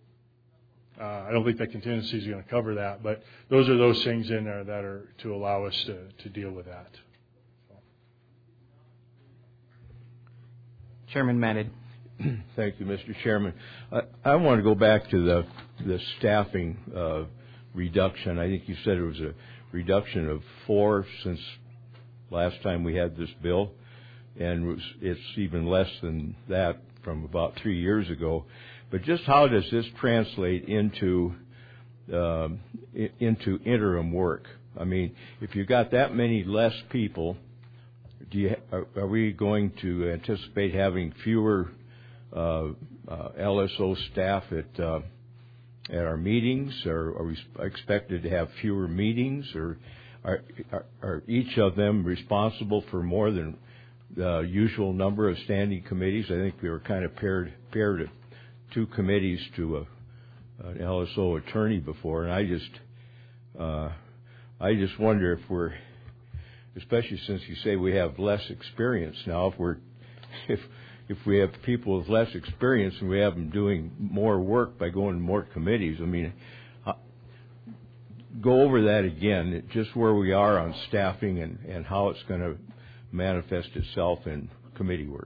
Uh, I don't think that contingency is going to cover that, but those are those things in there that are to allow us to, to deal with that. So. Chairman Matted. Thank you, Mister Chairman. I, I want to go back to the the staffing uh, reduction. I think you said it was a reduction of four since last time we had this bill, and it was, it's even less than that from about three years ago. But just how does this translate into uh, into interim work? I mean, if you got that many less people, do you are, are we going to anticipate having fewer uh, uh, L S O staff at uh, at our meetings, or are we expected to have fewer meetings, or are, are, are each of them responsible for more than the usual number of standing committees? I think we were kind of paired paired two committees to a, an L S O attorney before, and I just uh, I just wonder if we're, especially since you say we have less experience now, if we're if if we have people with less experience and we have them doing more work by going to more committees. I mean, uh, go over that again, just where we are on staffing and, and how it's going to manifest itself in committee work.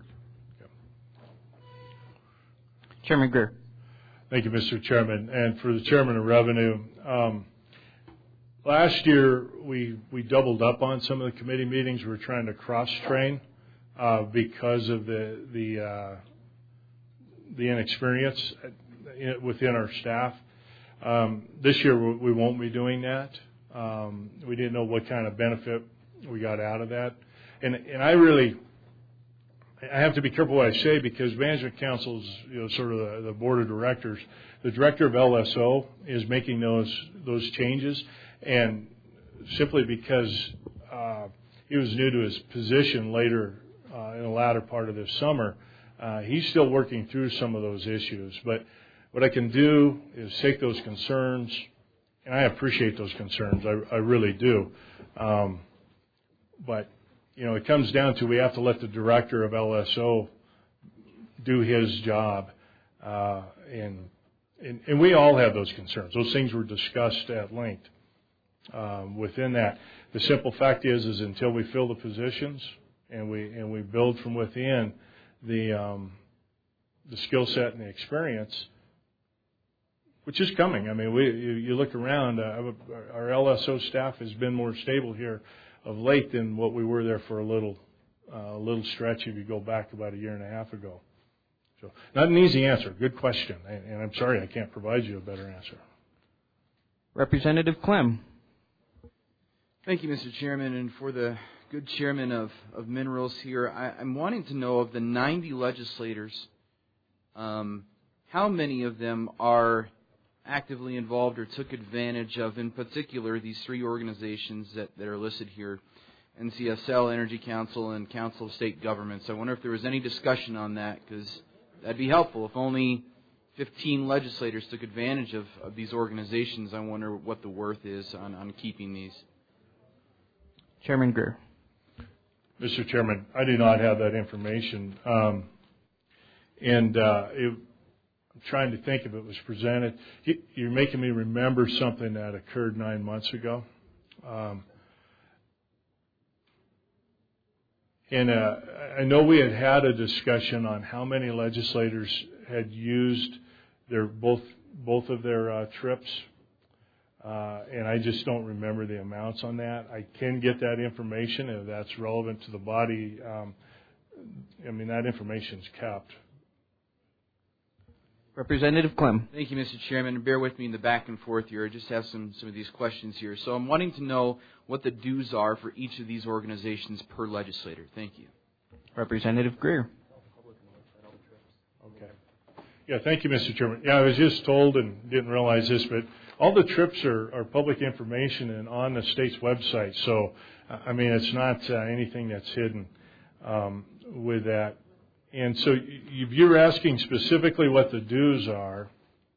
Chairman Greer. Thank you, Mister Chairman. And for the Chairman of Revenue, um, last year we we doubled up on some of the committee meetings. We were trying to cross-train uh, because of the the uh, the inexperience within our staff. Um, this year we won't be doing that. Um, we didn't know what kind of benefit we got out of that, and and I really. I have to be careful what I say because Management Council is, you know, sort of the, the board of directors. The director of L S O is making those those changes, and simply because uh, he was new to his position later uh, in the latter part of this summer, uh, he's still working through some of those issues. But what I can do is take those concerns, and I appreciate those concerns. I, I really do. Um, but You know, it comes down to we have to let the director of L S O do his job, uh, and, and and we all have those concerns. Those things were discussed at length um, within that. The simple fact is, is until we fill the positions and we and we build from within the um, the skill set and the experience, which is coming. I mean, we you, you look around, uh, our L S O staff has been more stable here of late than what we were there for a little uh, little stretch if you go back about a year and a half ago. So not an easy answer. Good question. And, and I'm sorry I can't provide you a better answer. Representative Clem. Thank you, Mister Chairman. And for the good chairman of, of Minerals here, I, I'm wanting to know of the ninety legislators, um, how many of them are actively involved or took advantage of, in particular, these three organizations that, that are listed here, N C S L, Energy Council, and Council of State Governments. I wonder if there was any discussion on that, because that'd be helpful. If only fifteen legislators took advantage of, of these organizations, I wonder what the worth is on, on keeping these. Chairman Greer. Mister Chairman, I do not have that information. Um, and uh, it I'm trying to think if it was presented. You're making me remember something that occurred nine months ago. Um, and uh, I know we had had a discussion on how many legislators had used their both both of their uh, trips, uh, and I just don't remember the amounts on that. I can get that information if that's relevant to the body. Um, I mean, that information's kept. Representative Clem. Thank you, Mister Chairman. Bear with me in the back and forth here. I just have some, some of these questions here. So I'm wanting to know what the dues are for each of these organizations per legislator. Thank you. Representative Greer. Okay. Yeah, thank you, Mister Chairman. Yeah, I was just told and didn't realize this, but all the trips are, are public information and on the state's website. So, I mean, it's not uh, anything that's hidden um, with that. And so if you're asking specifically what the dues are,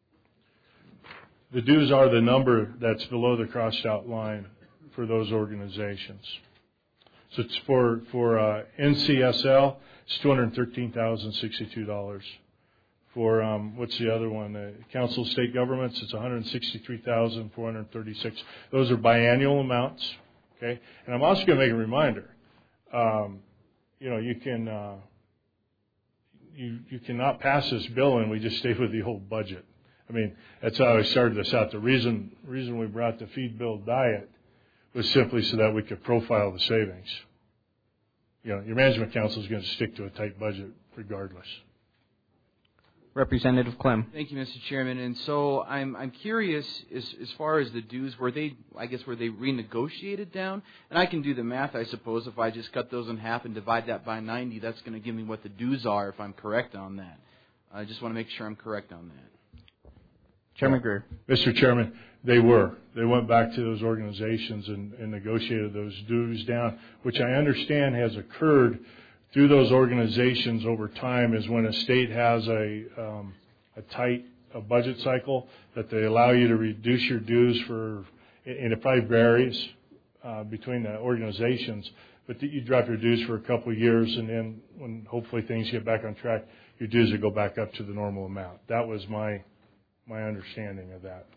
the dues are the number that's below the crossed out line for those organizations. So it's for, for uh, N C S L, it's two hundred thirteen thousand sixty-two dollars. For, um, what's the other one? Uh, Council of State Governments, it's one hundred sixty-three thousand four hundred thirty-six dollars. Those are biannual amounts. Okay? And I'm also going to make a reminder. Um, you know, you can... Uh, you, you cannot pass this bill and we just stay with the old budget. I mean, that's how I started this out. The reason reason we brought the feed bill diet was simply so that we could profile the savings. You know, your management council is going to stick to a tight budget regardless. Representative Clem. Thank you, Mister Chairman. And so I'm I'm curious as as far as the dues, were they I guess were they renegotiated down? And I can do the math, I suppose, if I just cut those in half and divide that by ninety, that's going to give me what the dues are if I'm correct on that. I just want to make sure I'm correct on that. Chairman Greer. Mister Chairman, they were. They went back to those organizations and, and negotiated those dues down, which I understand has occurred through those organizations over time. Is when a state has a um, a tight a budget cycle that they allow you to reduce your dues for, and it probably varies uh, between the organizations, but that you drop your dues for a couple of years, and then when hopefully things get back on track, your dues will go back up to the normal amount. That was my my understanding of that.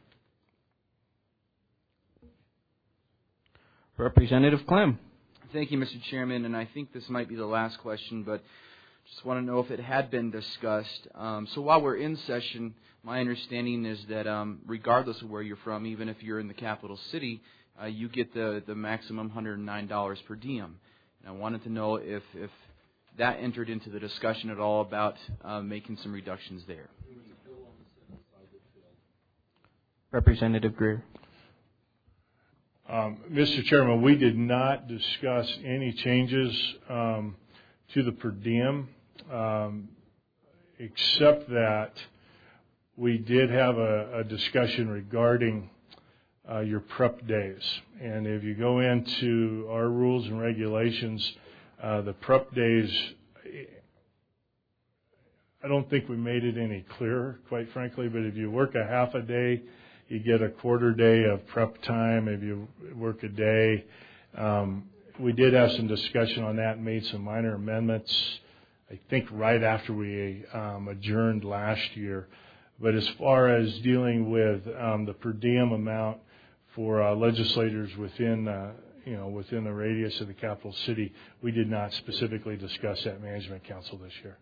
Representative Clem. Thank you, Mister Chairman, and I think this might be the last question, but just want to know if it had been discussed. Um, so while we're in session, my understanding is that um, regardless of where you're from, even if you're in the capital city, uh, you get the, the maximum one hundred nine dollars per diem. And I wanted to know if, if that entered into the discussion at all about uh, making some reductions there. Representative Greer. Um, Mister Chairman, we did not discuss any changes um, to the per diem, um, except that we did have a, a discussion regarding uh, your prep days. And if you go into our rules and regulations, uh, the prep days, I don't think we made it any clearer, quite frankly, but if you work a half a day, you get a quarter day of prep time. If you work a day, um, we did have some discussion on that and made some minor amendments, I think right after we um, adjourned last year. But as far as dealing with um, the per diem amount for uh, legislators within, uh, you know, within the radius of the capital city, we did not specifically discuss at Management Council this year.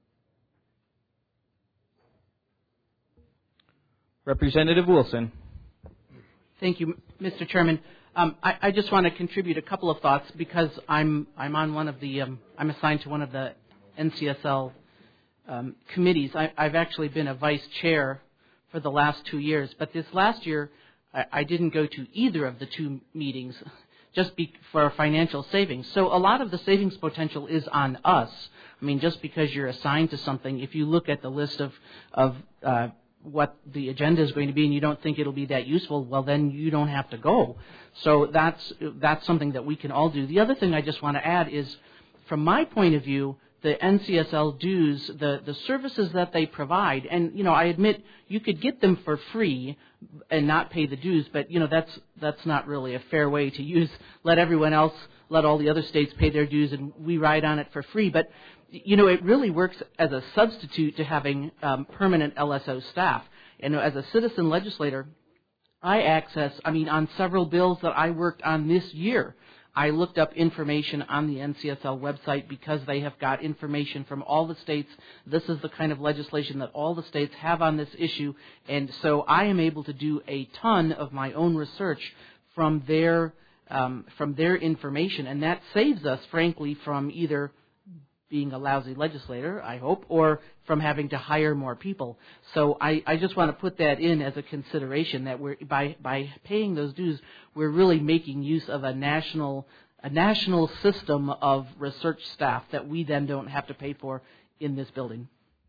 Representative Wilson. Thank you, Mister Chairman. Um, I, I just want to contribute a couple of thoughts because I'm I'm on one of the um, I'm assigned to one of the N C S L um, committees. I, I've actually been a vice chair for the last two years, but this last year I, I didn't go to either of the two meetings, just be, for financial savings. So a lot of the savings potential is on us. I mean, just because you're assigned to something, if you look at the list of of uh, what the agenda is going to be and you don't think it'll be that useful, well, then you don't have to go. So that's that's something that we can all do. The other thing I just want to add is, from my point of view, the N C S L dues, the, the services that they provide, and, you know, I admit you could get them for free and not pay the dues, but, you know, that's that's not really a fair way to use, let everyone else, let all the other states pay their dues and we ride on it for free. But you know, it really works as a substitute to having um, permanent L S O staff. And as a citizen legislator, I access, I mean, on several bills that I worked on this year, I looked up information on the N C S L website because they have got information from all the states. This is the kind of legislation that all the states have on this issue. And so I am able to do a ton of my own research from their, um, from their information. And that saves us, frankly, from either being a lousy legislator, I hope, or from having to hire more people. So I, I just want to put that in as a consideration that we're by by paying those dues, we're really making use of a national a national system of research staff that we then don't have to pay for in this building.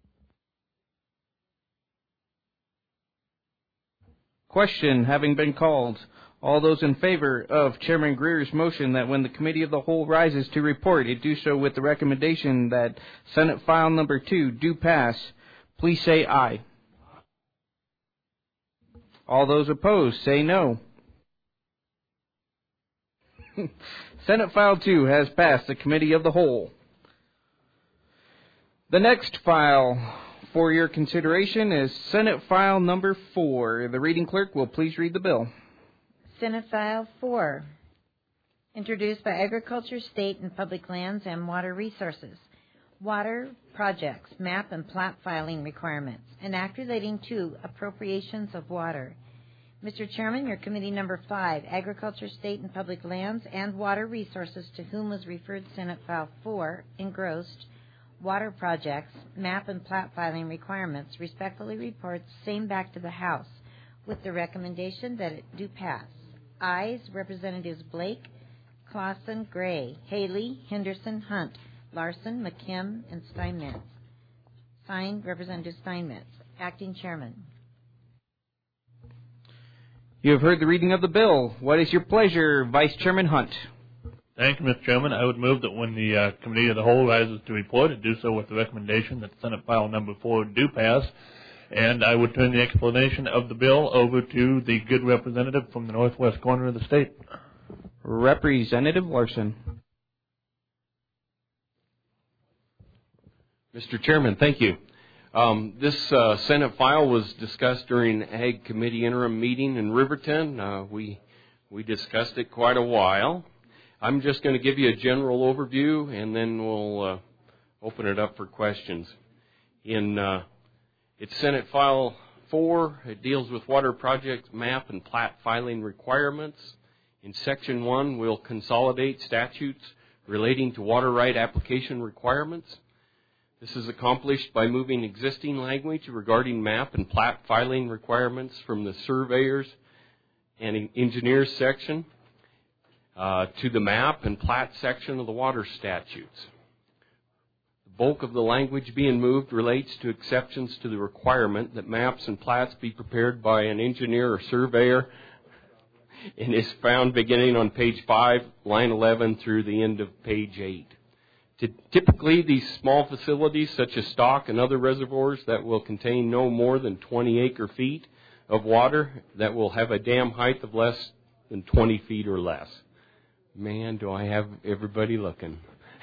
Question having been called. All those in favor of Chairman Greer's motion that when the Committee of the Whole rises to report, it do so with the recommendation that Senate File Number two do pass, please say aye. All those opposed, say no. Senate File two has passed the Committee of the Whole. The next file for your consideration is Senate File Number four. The reading clerk will please read the bill. Senate File four, introduced by Agriculture, State and Public Lands and Water Resources. Water projects, map and plat filing requirements, an act relating to appropriations of water. Mister Chairman, your committee number five, Agriculture, State and Public Lands and Water Resources, to whom was referred Senate File four, engrossed, water projects, map and plat filing requirements, respectfully reports same back to the House with the recommendation that it do pass. Ayes, Representatives Blake, Clausen, Gray, Haley, Henderson, Hunt, Larson, McKim, and Steinmetz. Signed, Representative Steinmetz, Acting Chairman. You have heard the reading of the bill. What is your pleasure, Vice Chairman Hunt? Thank you, Mister Chairman. I would move that when the uh, Committee of the Whole rises to report, it do so with the recommendation that Senate File Number four do pass. And I would turn the explanation of the bill over to the good representative from the northwest corner of the state. Representative Larson. Mister Chairman, thank you. Um, this uh, Senate file was discussed during Ag Committee interim meeting in Riverton. Uh, we we discussed it quite a while. I'm just going to give you a general overview, and then we'll uh, open it up for questions. In uh, it's Senate File four. It deals with water project map and plat filing requirements. In Section one, we'll consolidate statutes relating to water right application requirements. This is accomplished by moving existing language regarding map and plat filing requirements from the surveyors and engineers section uh, to the map and plat section of the water statutes. The bulk of the language being moved relates to exceptions to the requirement that maps and plats be prepared by an engineer or surveyor, and is found beginning on page five, line eleven, through the end of page eight. Typically, these small facilities, such as stock and other reservoirs that will contain no more than twenty acre feet of water, that will have a dam height of less than twenty feet or less. Man, do I have everybody looking.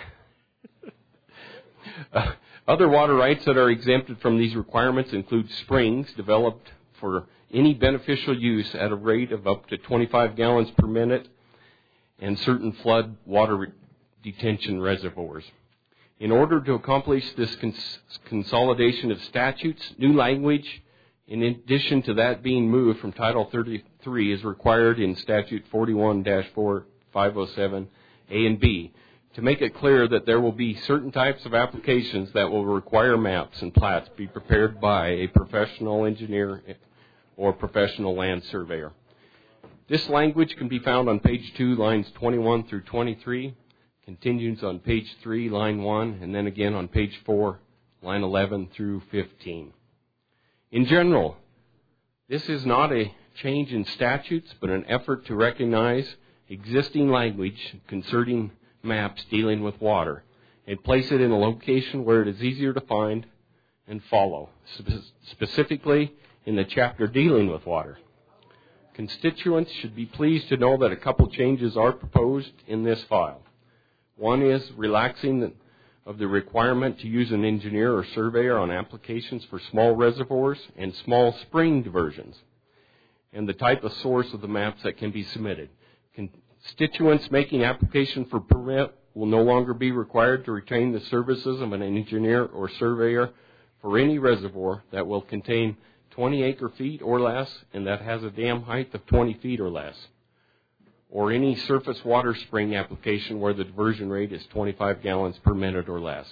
uh, other water rights that are exempted from these requirements include springs developed for any beneficial use at a rate of up to twenty-five gallons per minute, and certain flood water re- detention reservoirs. In order to accomplish this cons- consolidation of statutes, new language, in addition to that being moved from Title thirty-three, is required in Statute forty-one dash four five oh seven A and B to make it clear that there will be certain types of applications that will require maps and plats be prepared by a professional engineer or professional land surveyor. This language can be found on page two, lines twenty-one through twenty-three, continues on page three, line one, and then again on page four, line eleven through fifteen. In general, this is not a change in statutes, but an effort to recognize existing language concerning maps dealing with water and place it in a location where it is easier to find and follow, spe- specifically in the chapter dealing with water. Constituents should be pleased to know that a couple changes are proposed in this file. One is relaxing the, of the requirement to use an engineer or surveyor on applications for small reservoirs and small spring diversions, and the type of source of the maps that can be submitted. Constituents making application for permit will no longer be required to retain the services of an engineer or surveyor for any reservoir that will contain twenty acre feet or less and that has a dam height of twenty feet or less, or any surface water spring application where the diversion rate is twenty-five gallons per minute or less.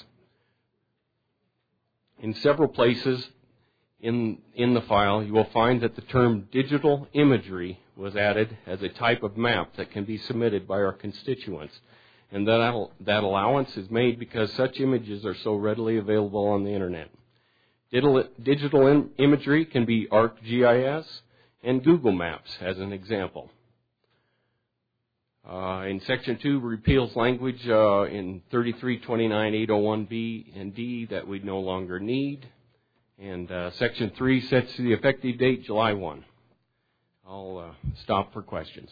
In several places in, in the file, you will find that the term digital imagery was added as a type of map that can be submitted by our constituents, and that, that allowance is made because such images are so readily available on the Internet. Digital, digital im- imagery can be ArcGIS and Google Maps, as an example. Uh, in Section two, repeals language uh, in thirty-three twenty-nine eight oh one B and D that we no longer need. And uh, Section three sets the effective date July first. I'll uh, stop for questions.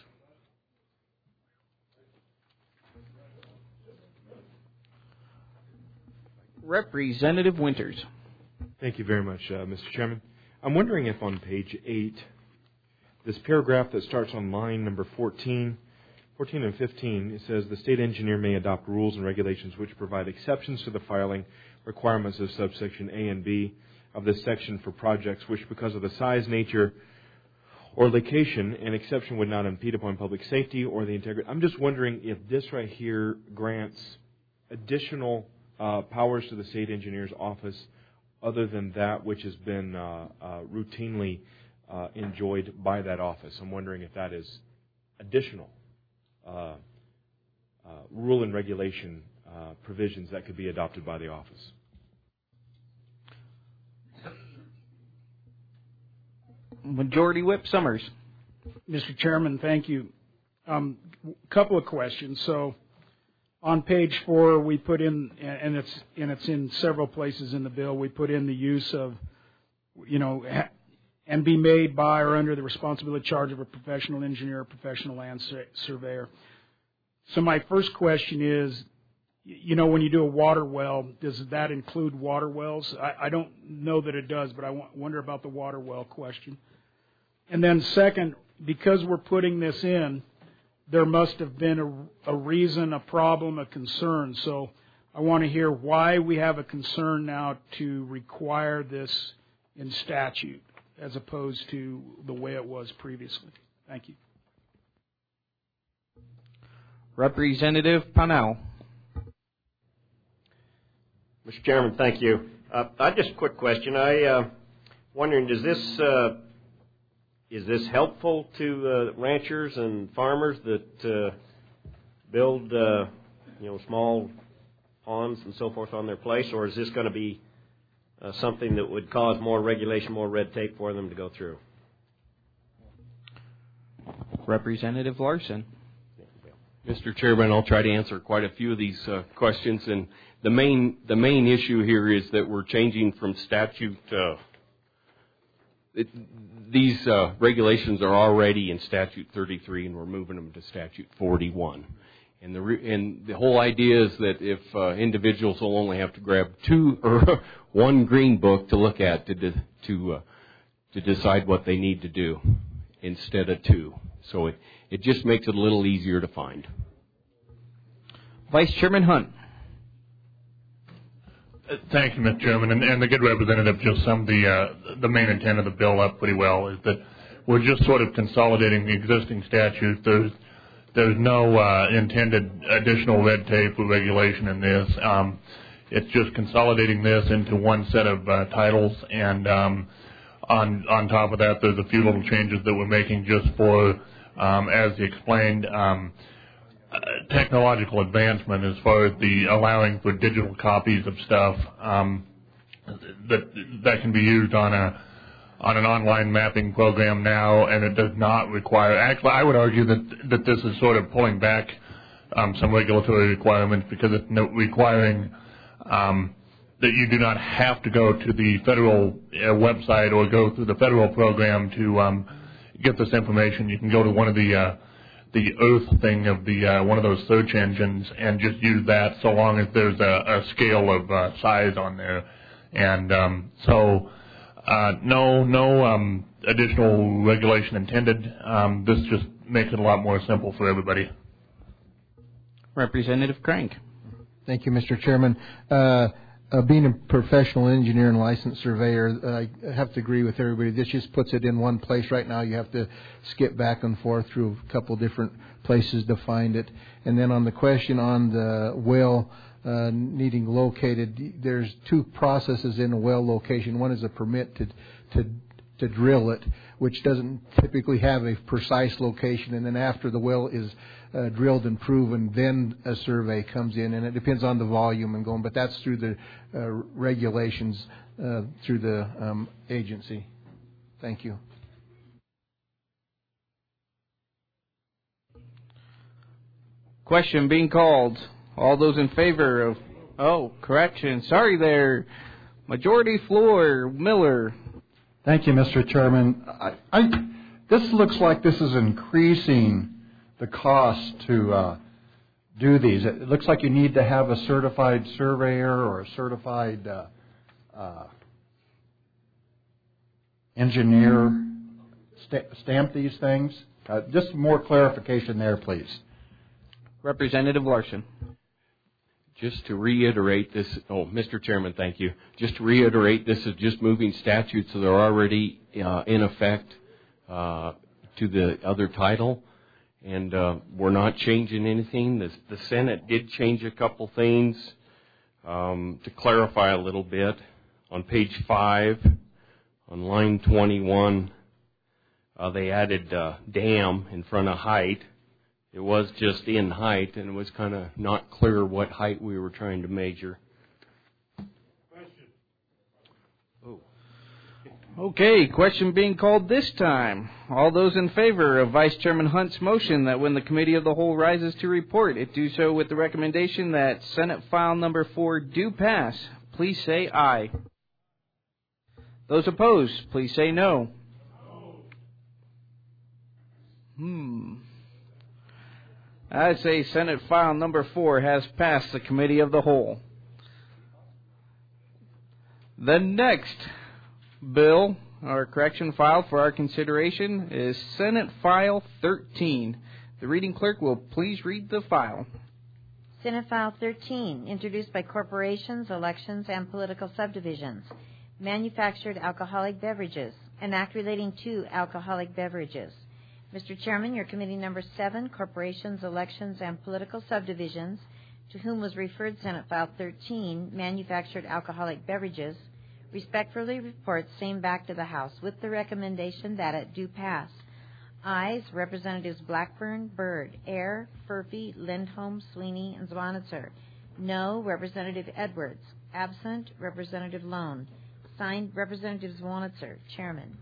Representative Winters. Thank you very much, uh, Mister Chairman. I'm wondering if on page eight, this paragraph that starts on line number fourteen, fourteen and fifteen, it says the state engineer may adopt rules and regulations which provide exceptions to the filing requirements of subsection A and B of this section for projects which, because of the size, nature, or location, an exception would not impede upon public safety or the integrity. I'm just wondering if this right here grants additional uh, powers to the state engineer's office other than that which has been uh, uh, routinely uh, enjoyed by that office. I'm wondering if that is additional uh, uh, rule and regulation uh, provisions that could be adopted by the office. Majority Whip Summers. Mister Chairman, thank you. A um, couple of questions. So, on page four, we put in, and it's and it's in several places in the bill. We put in the use of, you know, and be made by or under the responsibility charge of a professional engineer or professional land surveyor. So, my first question is, you know, when you do a water well, does that include water wells? I, I don't know that it does, but I wonder about the water well question. And then second, because we're putting this in, there must have been a, a reason, a problem, a concern. So I want to hear why we have a concern now to require this in statute as opposed to the way it was previously. Thank you. Representative Parnell. Mister Chairman, thank you. Uh, I just a quick question. I uh, wondering, does this uh, is this helpful to uh, ranchers and farmers that uh, build uh, you know small ponds and so forth on their place, or is this going to be uh, something that would cause more regulation, more red tape for them to go through? Representative Larson. Mister Chairman, I'll try to answer quite a few of these uh, questions. And the main the main issue here is that we're changing from statute. Uh, it, these uh, regulations are already in statute thirty-three, and we're moving them to statute forty-one. And the re- and the whole idea is that if uh, individuals will only have to grab two or one green book to look at to de- to uh, to decide what they need to do instead of two. So it, it just makes it a little easier to find. Vice Chairman Hunt. Uh, thank you, Mister Chairman. And, and the good representative just summed the uh, the main intent of the bill up pretty well, is that we're just sort of consolidating the existing statutes. There's there's no uh, intended additional red tape or regulation in this. Um, it's just consolidating this into one set of uh, titles, and um, on on top of that, there's a few little changes that we're making just for, um, as he explained, um, uh, technological advancement as far as the allowing for digital copies of stuff um, that that can be used on a on an online mapping program now, and it does not require. Actually, I would argue that that this is sort of pulling back um, some regulatory requirements because it's no, requiring um, that you do not have to go to the federal uh, website or go through the federal program to um, get this information. You can go to one of the uh, the Earth thing of the uh, one of those search engines and just use that, so long as there's a, a scale of uh, size on there. And um, so, uh, no, no um, additional regulation intended. Um, this just makes it a lot more simple for everybody. Representative Crank. Thank you, Mister Chairman. Uh, Uh, being a professional engineer and licensed surveyor, uh, I have to agree with everybody. This just puts it in one place. Right now you have to skip back and forth through a couple different places to find it. And then on the question on the well uh, needing located, there's two processes in a well location. One is a permit to to to drill it, which doesn't typically have a precise location. And then after the well is Uh, drilled and proven, then a survey comes in, and it depends on the volume and going, but that's through the uh, regulations uh, through the um, agency. Thank you. Question being called. All those in favor of, oh, correction, sorry there, Majority Floor, Miller. Thank you, Mister Chairman. I, I, this looks like this is increasing the cost to uh, do these. It looks like you need to have a certified surveyor or a certified uh, uh, engineer st- stamp these things. Uh, just more clarification there, please. Representative Larson. Just to reiterate this, oh, Mister Chairman, thank you. Just to reiterate, this is just moving statutes that are already uh, in effect uh, to the other title, and uh, we're not changing anything. The, the Senate did change a couple things um, to clarify a little bit. On page five, on line twenty-one, uh, they added uh, dam in front of height. It was just in height, and it was kind of not clear what height we were trying to measure. Oh. Okay, question being called this time. All those in favor of Vice Chairman Hunt's motion that when the Committee of the Whole rises to report, it do so with the recommendation that Senate File Number four do pass, please say aye. Those opposed, please say no. Hmm. I say Senate File Number four has passed the Committee of the Whole. The next bill, or correction file for our consideration, is Senate File thirteen. The reading clerk will please read the file. Senate File thirteen, introduced by corporations, elections, and political subdivisions. Manufactured alcoholic beverages. An act relating to alcoholic beverages. Mister Chairman, your committee number seven, Corporations, Elections, and Political Subdivisions, to whom was referred Senate File thirteen, Manufactured Alcoholic Beverages, respectfully reports same back to the House with the recommendation that it do pass. Ayes, Representatives Blackburn, Byrd, Ayer, Furphy, Lindholm, Sweeney, and Zwanitzer. No, Representative Edwards. Absent, Representative Lone. Signed, Representative Zwanitzer, Chairman.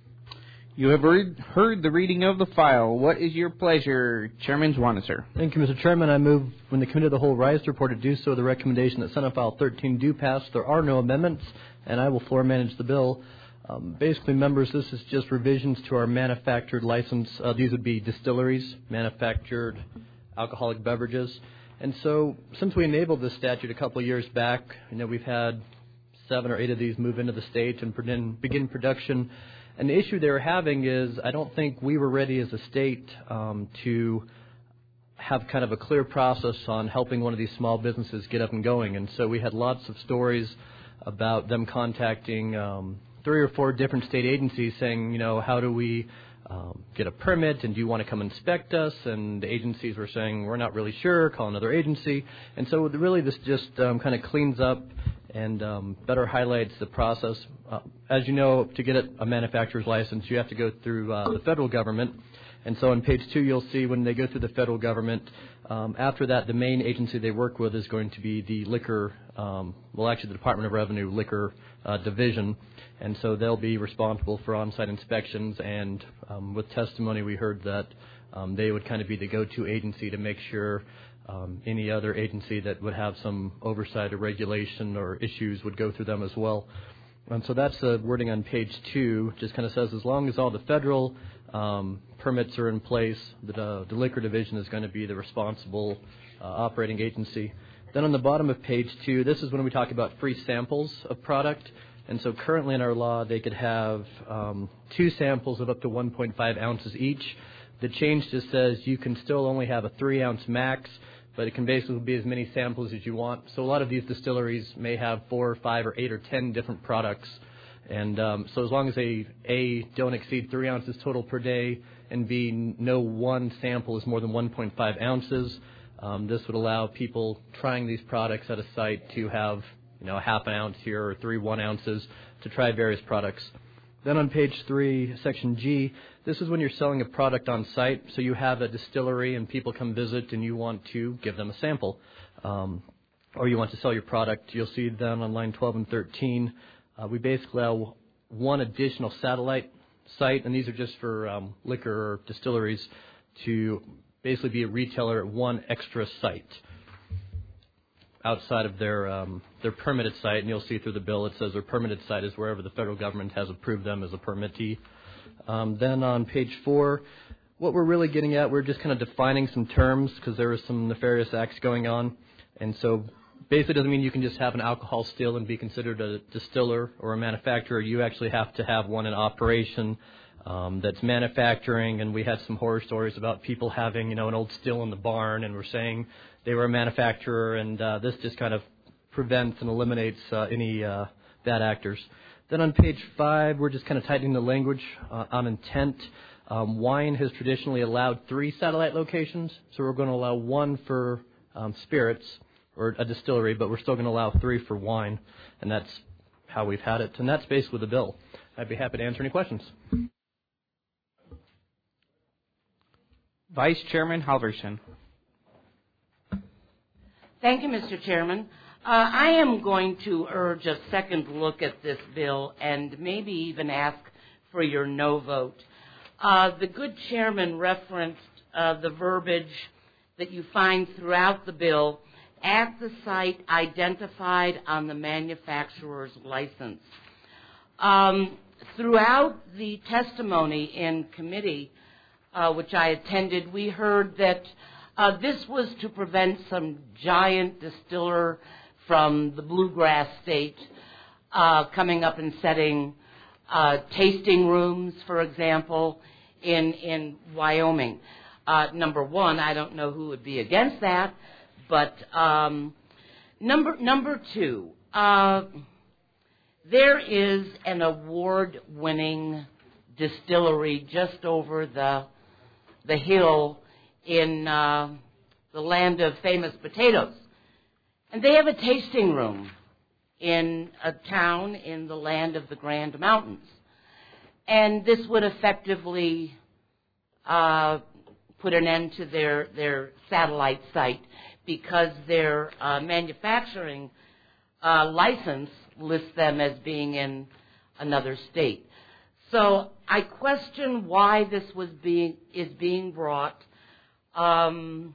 You have heard the reading of the file. What is your pleasure, Chairman Zwanitzer? Thank you, Mister Chairman. I move when the Committee of the Whole rise to report to do so, the recommendation that Senate File thirteen do pass. There are no amendments, and I will floor manage the bill. Um, basically, members, this is just revisions to our manufactured license. Uh, these would be distilleries, manufactured alcoholic beverages. And so, since we enabled this statute a couple of years back, you know, we've had seven or eight of these move into the state and begin production. And the issue they were having is I don't think we were ready as a state um, to have kind of a clear process on helping one of these small businesses get up and going. And so we had lots of stories about them contacting um, three or four different state agencies saying, you know, how do we um, get a permit, and do you want to come inspect us? And the agencies were saying, we're not really sure, call another agency. And so really this just um, kind of cleans up and um, better highlights the process. Uh, as you know, to get a manufacturer's license, you have to go through uh, the federal government. And so on page two, you'll see when they go through the federal government, um, after that, the main agency they work with is going to be the liquor, um, well, actually the Department of Revenue Liquor uh, Division. And so they'll be responsible for on-site inspections. And um, with testimony, we heard that um, they would kind of be the go-to agency to make sure Um, any other agency that would have some oversight or regulation or issues would go through them as well. And so that's the wording on page two. Just kind of says as long as all the federal um, permits are in place, the, uh, the Liquor Division is going to be the responsible uh, operating agency. Then on the bottom of page two, this is when we talk about free samples of product. And so currently in our law, they could have um, two samples of up to one point five ounces each. The change just says you can still only have a three ounce max, but it can basically be as many samples as you want. So a lot of these distilleries may have four or five or eight or ten different products. And um, so as long as they, A, don't exceed three ounces total per day, and B, no one sample is more than one point five ounces, um, this would allow people trying these products at a site to have, you know, a half an ounce here or three one ounces to try various products. Then on page three, section G, this is when you're selling a product on site. So you have a distillery and people come visit and you want to give them a sample. Um, or you want to sell your product. You'll see then on line twelve and thirteen, uh, we basically allow one additional satellite site, and these are just for um, liquor or distilleries, to basically be a retailer at one extra site outside of their um, their permitted site. And you'll see through the bill it says their permitted site is wherever the federal government has approved them as a permittee. Um, then on page four, what we're really getting at, we're just kind of defining some terms because there was some nefarious acts going on. And so basically doesn't mean you can just have an alcohol still and be considered a distiller or a manufacturer. You actually have to have one in operation. um, that's manufacturing, and we had some horror stories about people having, you know, an old still in the barn, and we're saying they were a manufacturer, and uh, this just kind of prevents and eliminates uh, any uh, bad actors. Then on page five, we're just kind of tightening the language uh, on intent. Um, wine has traditionally allowed three satellite locations, so we're going to allow one for um, spirits or a distillery, but we're still going to allow three for wine, and that's how we've had it. And that's basically the bill. I'd be happy to answer any questions. Vice Chairman Halverson. Thank you, Mister Chairman. Uh, I am going to urge a second look at this bill and maybe even ask for your no vote. Uh, the good chairman referenced uh, the verbiage that you find throughout the bill at the site identified on the manufacturer's license. Um, throughout the testimony in committee, uh, which I attended, we heard that uh, this was to prevent some giant distiller from the bluegrass state uh, coming up and setting uh, tasting rooms, for example, in in Wyoming. Uh, number one, I don't know who would be against that, but um, number number two, uh, there is an award-winning distillery just over the the hill in uh, the land of famous potatoes. And they have a tasting room in a town in the land of the Grand Mountains. And this would effectively uh, put an end to their, their satellite site because their uh, manufacturing uh, license lists them as being in another state. So I question why this was being is being brought. Um,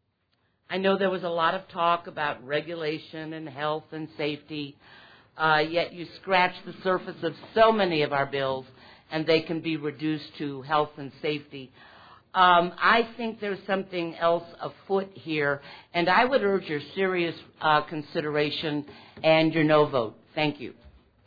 I know there was a lot of talk about regulation and health and safety, uh, yet you scratch the surface of so many of our bills, and they can be reduced to health and safety. Um, I think there's something else afoot here, and I would urge your serious uh, consideration and your no vote. Thank you.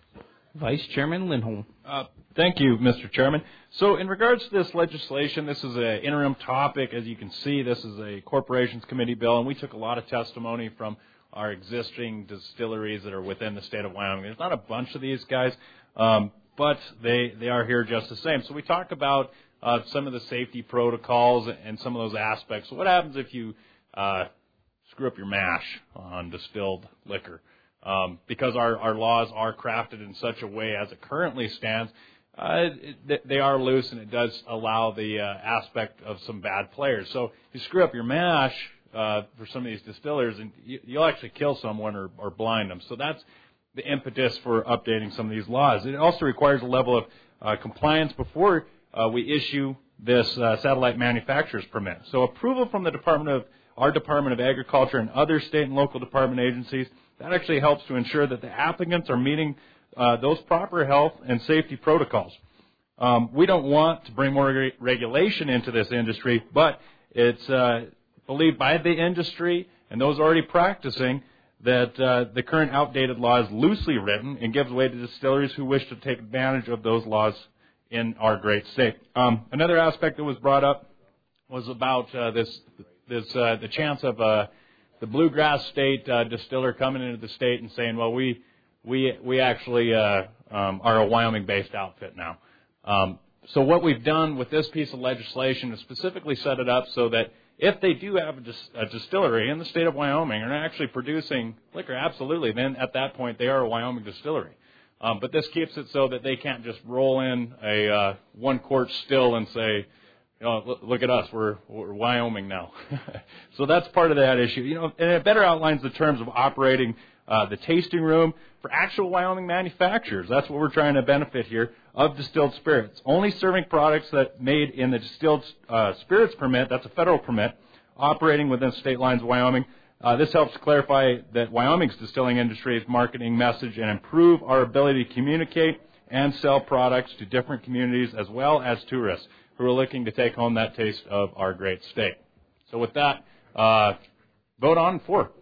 Vice Chairman Lindholm. Uh, thank you, Mister Chairman. So in regards to this legislation, this is an interim topic. As you can see, this is a Corporations Committee bill, and we took a lot of testimony from our existing distilleries that are within the state of Wyoming. There's not a bunch of these guys, um, but they, they are here just the same. So we talk about uh, some of the safety protocols and some of those aspects. So what happens if you uh, screw up your mash on distilled liquor? Um, because our, our laws are crafted in such a way as it currently stands, uh, it, they are loose, and it does allow the uh, aspect of some bad players. So you screw up your mash uh, for some of these distillers, and you, you'll actually kill someone or, or blind them. So that's the impetus for updating some of these laws. It also requires a level of uh, compliance before uh, we issue this uh, satellite manufacturer's permit. So approval from the Department of our Department of Agriculture and other state and local department agencies, that actually helps to ensure that the applicants are meeting uh, those proper health and safety protocols. Um, we don't want to bring more re- regulation into this industry, but it's uh, believed by the industry and those already practicing that uh, the current outdated law is loosely written and gives way to distilleries who wish to take advantage of those laws in our great state. Um, another aspect that was brought up was about uh, this, this uh, the chance of uh, the bluegrass state uh, distiller coming into the state and saying, well, we we we actually uh, um, are a Wyoming-based outfit now. Um, so what we've done with this piece of legislation is specifically set it up so that if they do have a, dis- a distillery in the state of Wyoming and are actually producing liquor, absolutely, then at that point they are a Wyoming distillery. Um, but this keeps it so that they can't just roll in a uh, one-quart still and say, you know, look, look at us, we're, we're Wyoming now. So that's part of that issue. You know, and it better outlines the terms of operating uh, the tasting room for actual Wyoming manufacturers. That's what we're trying to benefit here of distilled spirits. Only serving products that made in the distilled uh, spirits permit, that's a federal permit, operating within state lines of Wyoming. Uh, this helps clarify that Wyoming's distilling industry's marketing message and improve our ability to communicate and sell products to different communities as well as tourists who are looking to take home that taste of our great state. So with that, uh, vote on for.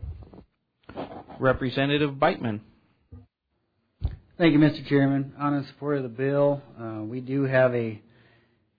Representative Beitman. Thank you, Mister Chairman. On in support of the bill, uh, we do have a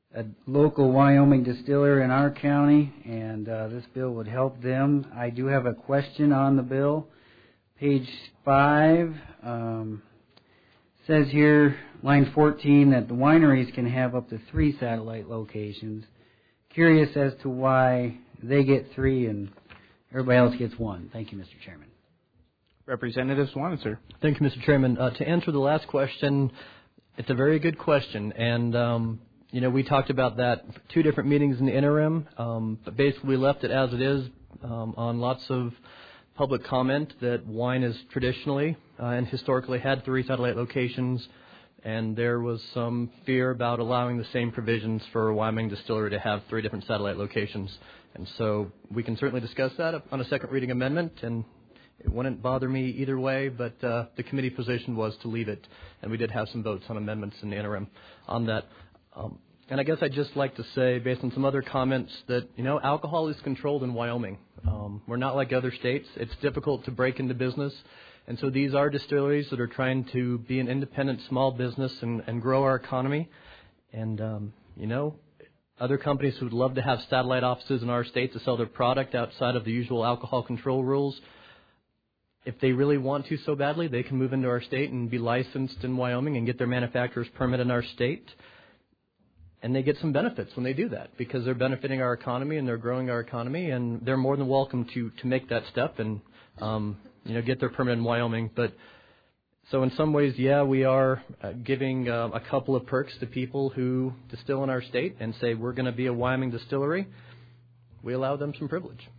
a local Wyoming distiller in our county, and uh, this bill would help them. I do have a question on the bill. Page five um, says here, line fourteen, that the wineries can have up to three satellite locations. Curious as to why they get three and everybody else gets one. Thank you, Mister Chairman. Representative Swanitzer. Thank you, Mister Chairman. Uh, to answer the last question, it's a very good question, and um, you know we talked about that for two different meetings in the interim, um, but basically we left it as it is um, on lots of public comment that wine is traditionally uh, and historically had three satellite locations, and there was some fear about allowing the same provisions for Wyoming Distillery to have three different satellite locations. And so we can certainly discuss that on a second reading amendment, and it wouldn't bother me either way, but uh, the committee position was to leave it, and we did have some votes on amendments in the interim on that. Um, and I guess I'd just like to say, based on some other comments, that, you know, alcohol is controlled in Wyoming. Um, we're not like other states. It's difficult to break into business. And so these are distilleries that are trying to be an independent small business and, and grow our economy. And, um, you know, other companies who would love to have satellite offices in our state to sell their product outside of the usual alcohol control rules, if they really want to so badly, they can move into our state and be licensed in Wyoming and get their manufacturer's permit in our state. And they get some benefits when they do that because they're benefiting our economy and they're growing our economy, and they're more than welcome to, to make that step and um, you know get their permit in Wyoming. But so in some ways, yeah, we are uh, giving uh, a couple of perks to people who distill in our state and say we're going to be a Wyoming distillery. We allow them some privilege.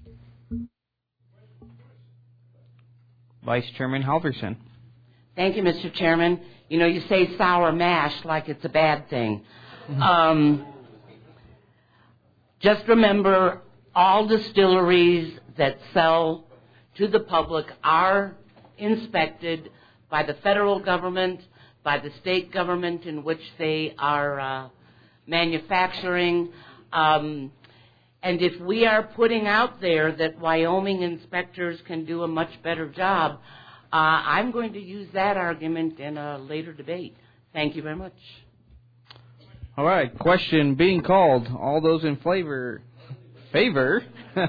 Vice Chairman Halverson. Thank you, Mister Chairman. You know, you say sour mash like it's a bad thing. Um, just remember, all distilleries that sell to the public are inspected by the federal government, by the state government in which they are uh, manufacturing. Um, and if we are putting out there that Wyoming inspectors can do a much better job, uh, I'm going to use that argument in a later debate. Thank you very much. All right, question being called. All those in favor, favor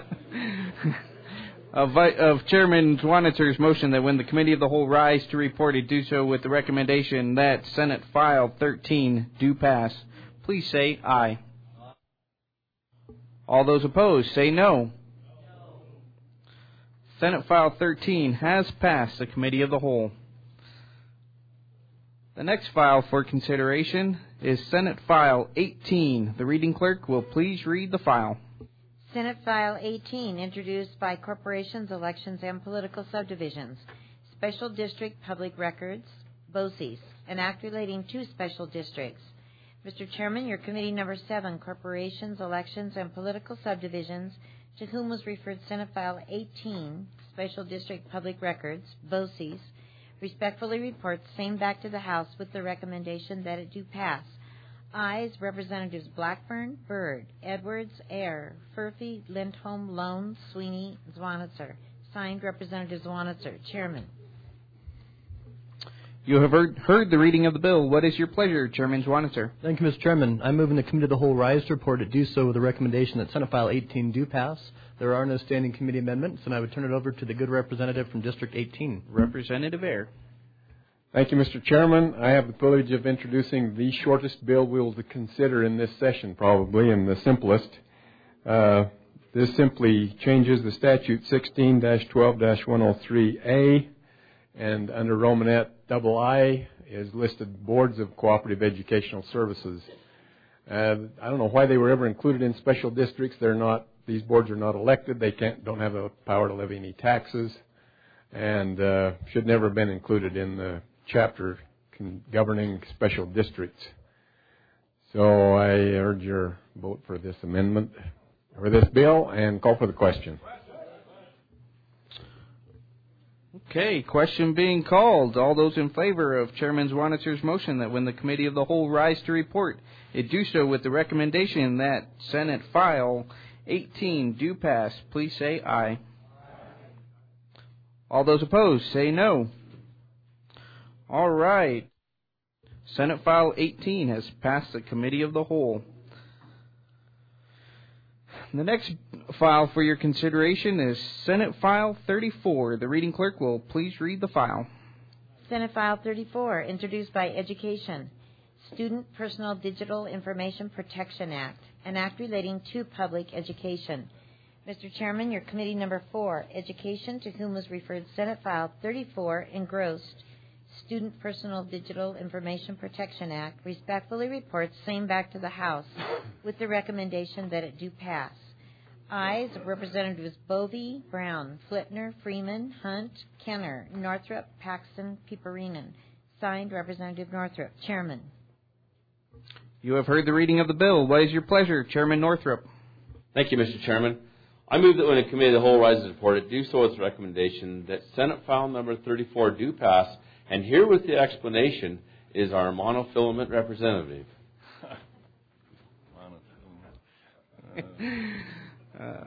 of, of Chairman Swanitzer's motion that when the Committee of the Whole rise to report, it do so with the recommendation that Senate File thirteen do pass, please say aye. All those opposed, say no. Senate File thirteen has passed the Committee of the Whole. The next file for consideration is Senate File eighteen. The reading clerk will please read the file. Senate File eighteen, introduced by Corporations, Elections, and Political Subdivisions. Special District Public Records, B O C E S, an act relating to special districts. Mister Chairman, your committee number seven, Corporations, Elections, and Political Subdivisions, to whom was referred Senate File eighteen, Special District Public Records, B O C E S, respectfully reports same back to the House with the recommendation that it do pass. Ayes, Representatives Blackburn, Byrd, Edwards, Ayer, Furphy, Lindholm, Lone, Sweeney, Zwanitzer. Signed, Representative Zwanitzer, Chairman. You have heard, heard the reading of the bill. What is your pleasure, Chairman Zwanitzer? Thank you, Mister Chairman. I move in the Committee of the Whole rise to report it do so with the recommendation that Senate File eighteen do pass. There are no standing committee amendments, and I would turn it over to the good representative from District eighteen. Representative Ayer. Thank you, Mister Chairman. I have the privilege of introducing the shortest bill we will consider in this session, probably, and the simplest. Uh, this simply changes the statute sixteen twelve one oh three A, and under Romanette double I is listed Boards of Cooperative Educational Services. Uh, I don't know why they were ever included in special districts. They're not. These boards are not elected. They can't, don't have the power to levy any taxes, and uh, should never have been included in the chapter governing special districts. So I urge your vote for this amendment, for this bill, and call for the question. Okay, question being called. All those in favor of Chairman Zwanitzer's motion that when the Committee of the Whole rise to report, it do so with the recommendation that Senate File eighteen do pass, please say aye. All those opposed, say no. All right. Senate File eighteen has passed the Committee of the Whole. The next file for your consideration is Senate File thirty-four. The reading clerk will please read the file. Senate File thirty-four, introduced by Education, Student Personal Digital Information Protection Act, an act relating to public education. Mister Chairman, your committee number four, Education, to whom was referred Senate File thirty-four, engrossed, Student Personal Digital Information Protection Act, respectfully reports same back to the House with the recommendation that it do pass. Ayes, Representatives Bovee, Brown, Flitner, Freeman, Hunt, Kenner, Northrup, Paxton, Piperinen. Signed, Representative Northrup, Chairman. You have heard the reading of the bill. What is your pleasure, Chairman Northrup? Thank you, Mister Chairman. I move that when a committee of the whole rises to report it, do so with the recommendation that Senate File number thirty-four do pass, and here with the explanation is our monofilament representative. uh,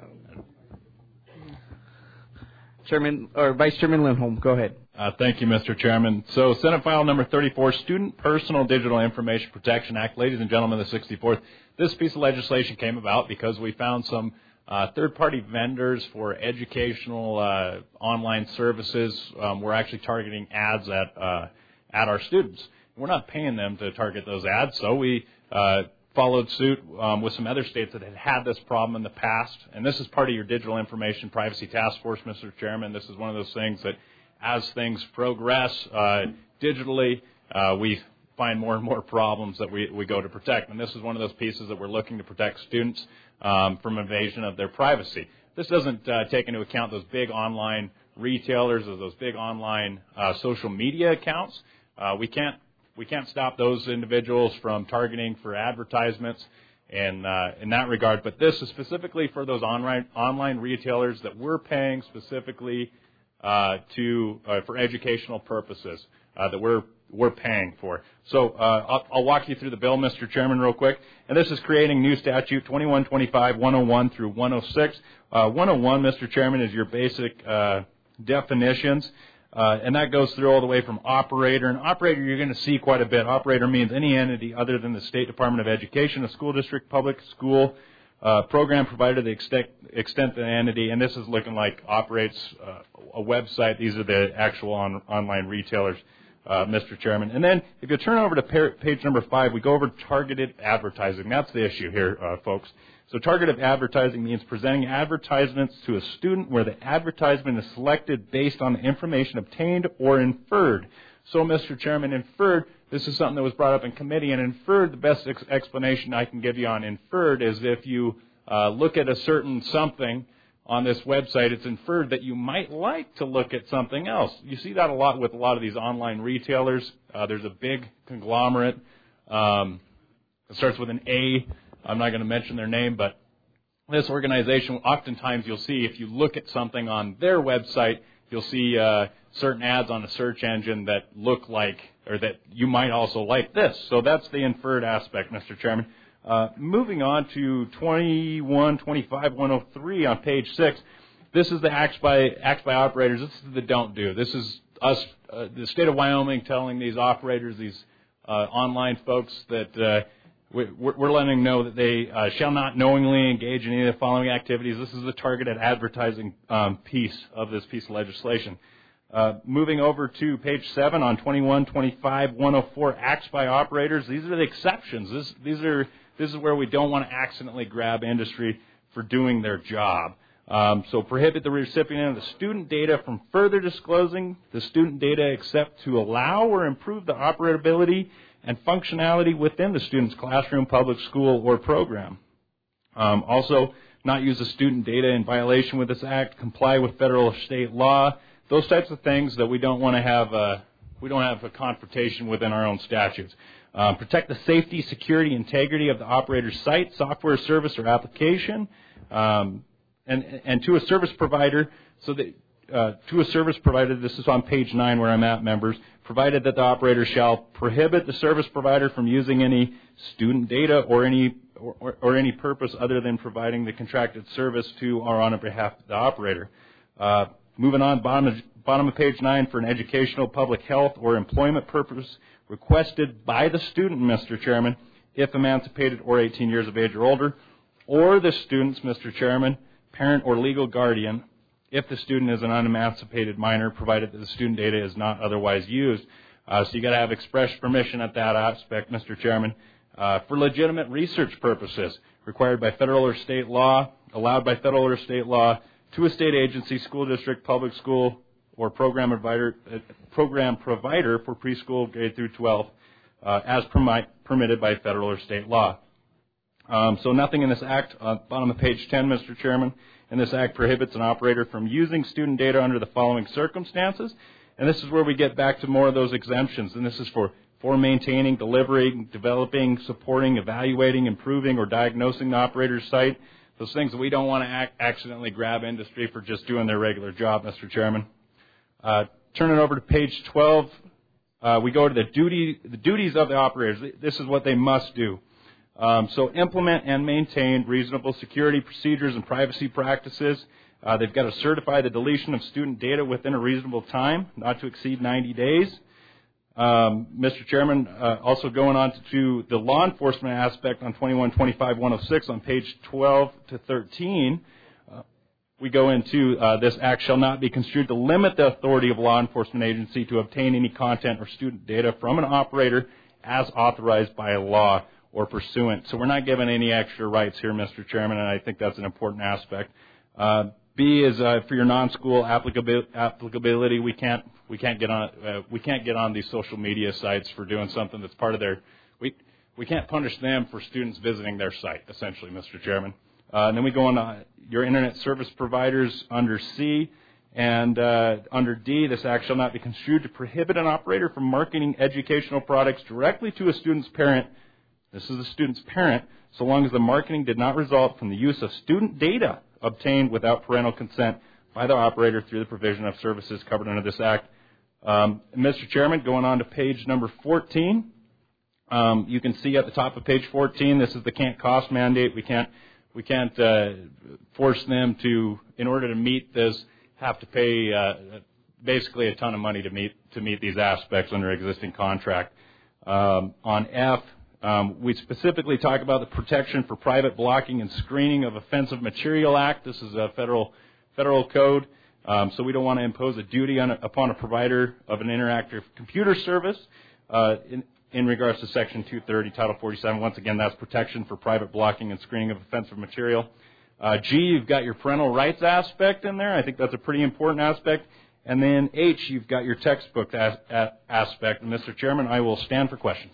Chairman or Vice Chairman Lindholm, go ahead. Uh, thank you, Mister Chairman. So, Senate File number thirty-four, Student Personal Digital Information Protection Act. Ladies and gentlemen of the sixty-fourth, this piece of legislation came about because we found some uh, third-party vendors for educational uh, online services. Um, we're actually targeting ads at uh, at our students. We're not paying them to target those ads, so we uh, followed suit um, with some other states that had had this problem in the past. And this is part of your Digital Information Privacy Task Force, Mister Chairman. This is one of those things that as things progress uh, digitally, uh, we find more and more problems that we, we go to protect. And this is one of those pieces that we're looking to protect students um, from invasion of their privacy. This doesn't uh, take into account those big online retailers or those big online uh, social media accounts. Uh, we can't we can't stop those individuals from targeting for advertisements in, uh, in that regard. But this is specifically for those online, online retailers that we're paying specifically Uh, to uh, for educational purposes uh, that we're we're paying for. So uh, I'll, I'll walk you through the bill, Mister Chairman, real quick. And this is creating new statute twenty-one twenty-five one oh one through one oh six. Uh, one oh one, Mister Chairman, is your basic uh, definitions, uh, and that goes through all the way from operator. And operator, you're going to see quite a bit. Operator means any entity other than the State Department of Education, a school district, public school, Uh, program provider to the extent, extent the entity, and this is looking like operates uh, a website. These are the actual on, online retailers, uh, Mister Chairman. And then if you turn over to par- page number five, we go over targeted advertising. That's the issue here, uh, folks. So targeted advertising means presenting advertisements to a student where the advertisement is selected based on the information obtained or inferred. So, Mister Chairman, inferred, this is something that was brought up in committee, and inferred, the best ex- explanation I can give you on inferred is if you uh, look at a certain something on this website, it's inferred that you might like to look at something else. You see that a lot with a lot of these online retailers. Uh, there's a big conglomerate. Um, it starts with an A. I'm not going to mention their name, but this organization, oftentimes you'll see if you look at something on their website, you'll see uh, certain ads on a search engine that look like, or that you might also like this. So that's the inferred aspect, Mister Chairman. Uh, moving on to twenty-one twenty-five one oh three on page six, this is the acts by acts by operators. This is the don't do. This is us, uh, the state of Wyoming, telling these operators, these uh, online folks, that uh, we, we're letting them know that they uh, shall not knowingly engage in any of the following activities. This is the targeted advertising um, piece of this piece of legislation. Uh, moving over to page seven on twenty-one twenty-five one oh four, acts by operators. These are the exceptions. This, these are this is where we don't want to accidentally grab industry for doing their job. Um, so prohibit the recipient of the student data from further disclosing the student data except to allow or improve the operability and functionality within the student's classroom, public school, or program. Um, also, not use the student data in violation with this act, comply with federal or state law. Those types of things that we don't want to have a, we don't have a confrontation within our own statutes. Um, protect the safety, security, integrity of the operator's site, software, service, or application, um, and and to a service provider. So that uh, to a service provider, this is on page nine where I'm at, members. Provided that the operator shall prohibit the service provider from using any student data or any or, or, or any purpose other than providing the contracted service to or on behalf of the operator. Uh, Moving on, bottom of, bottom of page nine, for an educational, public health, or employment purpose requested by the student, Mister Chairman, if emancipated or eighteen years of age or older. or the student's, Mister Chairman, parent or legal guardian, if the student is an unemancipated minor, provided that the student data is not otherwise used. Uh, so you got to have express permission at that aspect, Mister Chairman, uh, for legitimate research purposes, required by federal or state law, allowed by federal or state law, to a state agency, school district, public school, or program provider, uh, program provider for preschool grade through twelve, uh, as permi- permitted by federal or state law. Um, so nothing in this act, uh, bottom of page ten, Mister Chairman, and this act prohibits an operator from using student data under the following circumstances. And this is where we get back to more of those exemptions. And this is for, for maintaining, delivering, developing, supporting, evaluating, improving, or diagnosing the operator's site. Those things that we don't want to ac- accidentally grab industry for just doing their regular job, Mister Chairman. Uh, turn it over to page twelve. Uh, we go to the duty, the duties of the operators. This is what they must do. Um, so implement and maintain reasonable security procedures and privacy practices. Uh, they've got to certify the deletion of student data within a reasonable time, not to exceed ninety days. Um, Mister Chairman, uh, also going on to, to the law enforcement aspect on twenty-one twenty-five one oh six on page twelve to thirteen, uh, we go into uh, this act shall not be construed to limit the authority of law enforcement agency to obtain any content or student data from an operator as authorized by law or pursuant. So we're not given any extra rights here, Mister Chairman, and I think that's an important aspect. Uh, B is uh, for your non-school applicabil- applicability. We can't we can't get on uh, we can't get on these social media sites for doing something that's part of their. We we can't punish them for students visiting their site, essentially, Mister Chairman. Uh, and then we go on uh, your internet service providers under C. And uh, under D, this act shall not be construed to prohibit an operator from marketing educational products directly to a student's parent. This is the student's parent, so long as the marketing did not result from the use of student data obtained without parental consent by the operator through the provision of services covered under this act. Um, Mister Chairman, going on to page number fourteen, um, you can see at the top of page fourteen, this is the can't cost mandate. We can't we can't uh, force them to, in order to meet this, have to pay uh, basically a ton of money to meet to meet these aspects under existing contract. Um, on F. Um, we specifically talk about the Protection for Private Blocking and Screening of Offensive Material Act. This is a federal federal code, um, so we don't want to impose a duty on a, upon a provider of an interactive computer service uh, in, in regards to Section two thirty, Title forty-seven. Once again, that's Protection for Private Blocking and Screening of Offensive Material. Uh, G, you've got your parental rights aspect in there. I think that's a pretty important aspect. And then H, you've got your textbook as, as, aspect. And Mister Chairman, I will stand for questions.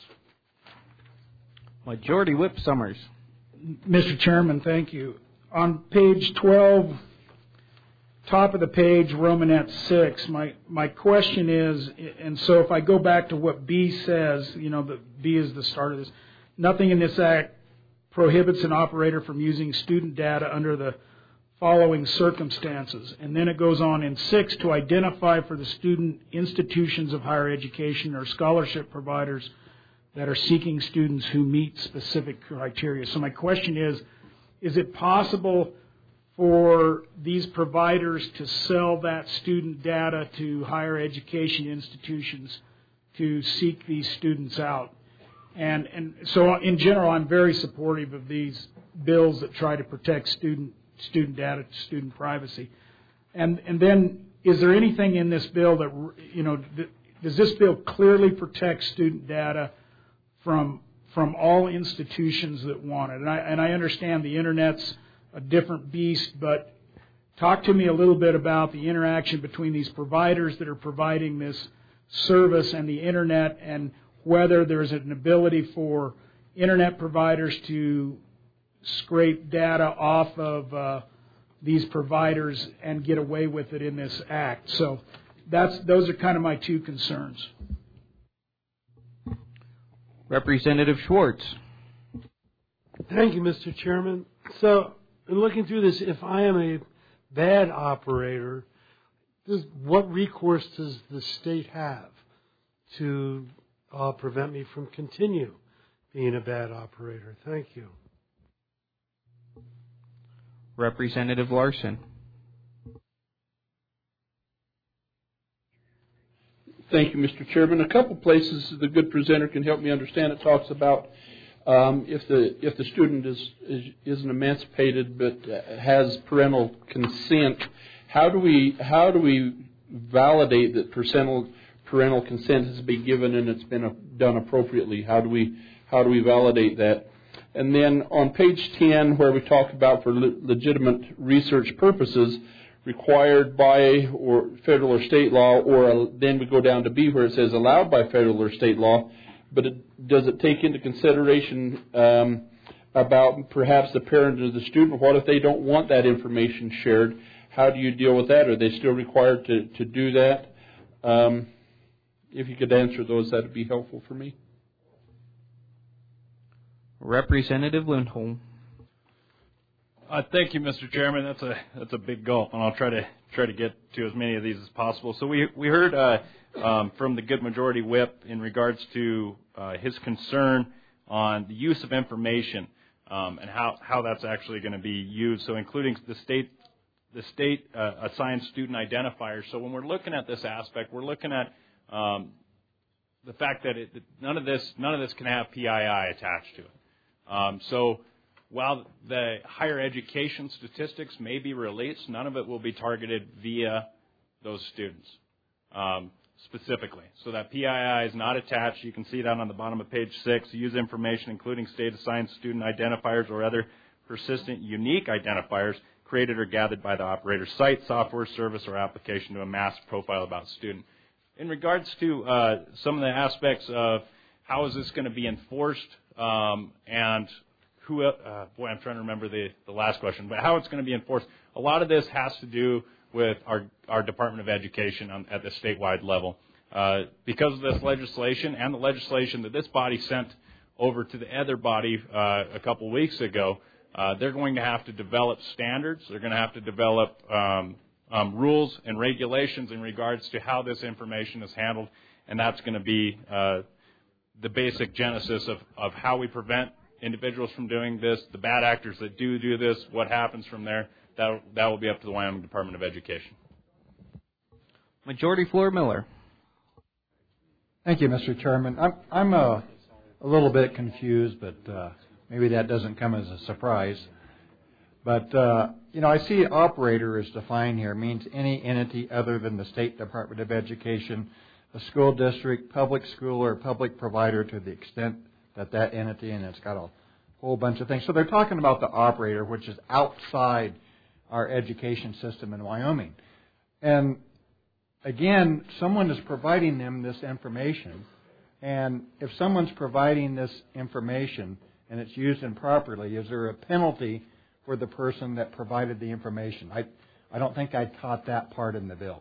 Majority Whip Summers. Mister Chairman, thank you. On page twelve, top of the page, Romanet six, my, my question is, and so if I go back to what B says, you know, the B is the start of this, nothing in this act prohibits an operator from using student data under the following circumstances. And then it goes on in six to identify for the student institutions of higher education or scholarship providers that are seeking students who meet specific criteria. So my question is, is it possible for these providers to sell that student data to higher education institutions to seek these students out? And, and so in general, I'm very supportive of these bills that try to protect student student data, student privacy. And, and then is there anything in this bill that, you know, th- does this bill clearly protect student data from from all institutions that want it? And I, and I understand the Internet's a different beast, but talk to me a little bit about the interaction between these providers that are providing this service and the Internet, and whether there's an ability for Internet providers to scrape data off of uh, these providers and get away with it in this act. So that's those are kind of my two concerns. Representative Schwartz. Thank you, Mister Chairman. So, in looking through this, if I am a bad operator, does, what recourse does the state have to uh, prevent me from continue being a bad operator? Thank you. Representative Larson. Thank you, Mister Chairman. A couple places the good presenter can help me understand. It talks about Um, if the if the student is, is isn't emancipated but has parental consent, how do we how do we validate that parental parental consent has been given and it's been done appropriately? How do we how do we validate that? And then on page ten, where we talk about for le- legitimate research purposes required by or federal or state law, or uh, then we go down to B where it says allowed by federal or state law. But it, does it take into consideration um, about perhaps the parent or the student? What if they don't want that information shared? How do you deal with that? Are they still required to, to do that? Um, if you could answer those, that would be helpful for me. Representative Lindholm. Uh, thank you, Mister Chairman. That's a that's a big gulp, and I'll try to try to get to as many of these as possible. So we we heard uh, um, from the good majority whip in regards to uh, his concern on the use of information um, and how, how that's actually going to be used. So including the state the state uh, assigned student identifiers. So when we're looking at this aspect, we're looking at um, the fact that it, none of this none of this can have P I I attached to it. Um, so while the higher education statistics may be released, none of it will be targeted via those students um, specifically. So that P I I is not attached. You can see that on the bottom of page six. Use information including state-assigned student identifiers or other persistent unique identifiers created or gathered by the operator's site, software, service, or application to a mass profile about student. In regards to uh, some of the aspects of how is this going to be enforced um, and who, uh, boy, I'm trying to remember the, the last question, but how it's going to be enforced. A lot of this has to do with our, our Department of Education on, at the statewide level. Uh, because of this legislation and the legislation that this body sent over to the other body uh, a couple weeks ago, uh, they're going to have to develop standards. They're going to have to develop um, um, rules and regulations in regards to how this information is handled, and that's going to be uh, the basic genesis of, of how we prevent individuals from doing this, the bad actors that do do this, what happens from there. That that will be up to the Wyoming Department of Education. Majority Floor Miller. Thank you, Mister Chairman. I'm I'm a, a little bit confused, but uh, maybe that doesn't come as a surprise. But uh, you know, I see operator is defined here means any entity other than the State Department of Education, a school district, public school, or public provider to the extent that that entity, and it's got a whole bunch of things. So they're talking about the operator, which is outside our education system in Wyoming. And again, someone is providing them this information, and if someone's providing this information and it's used improperly, is there a penalty for the person that provided the information? I, I don't think I caught that part in the bill.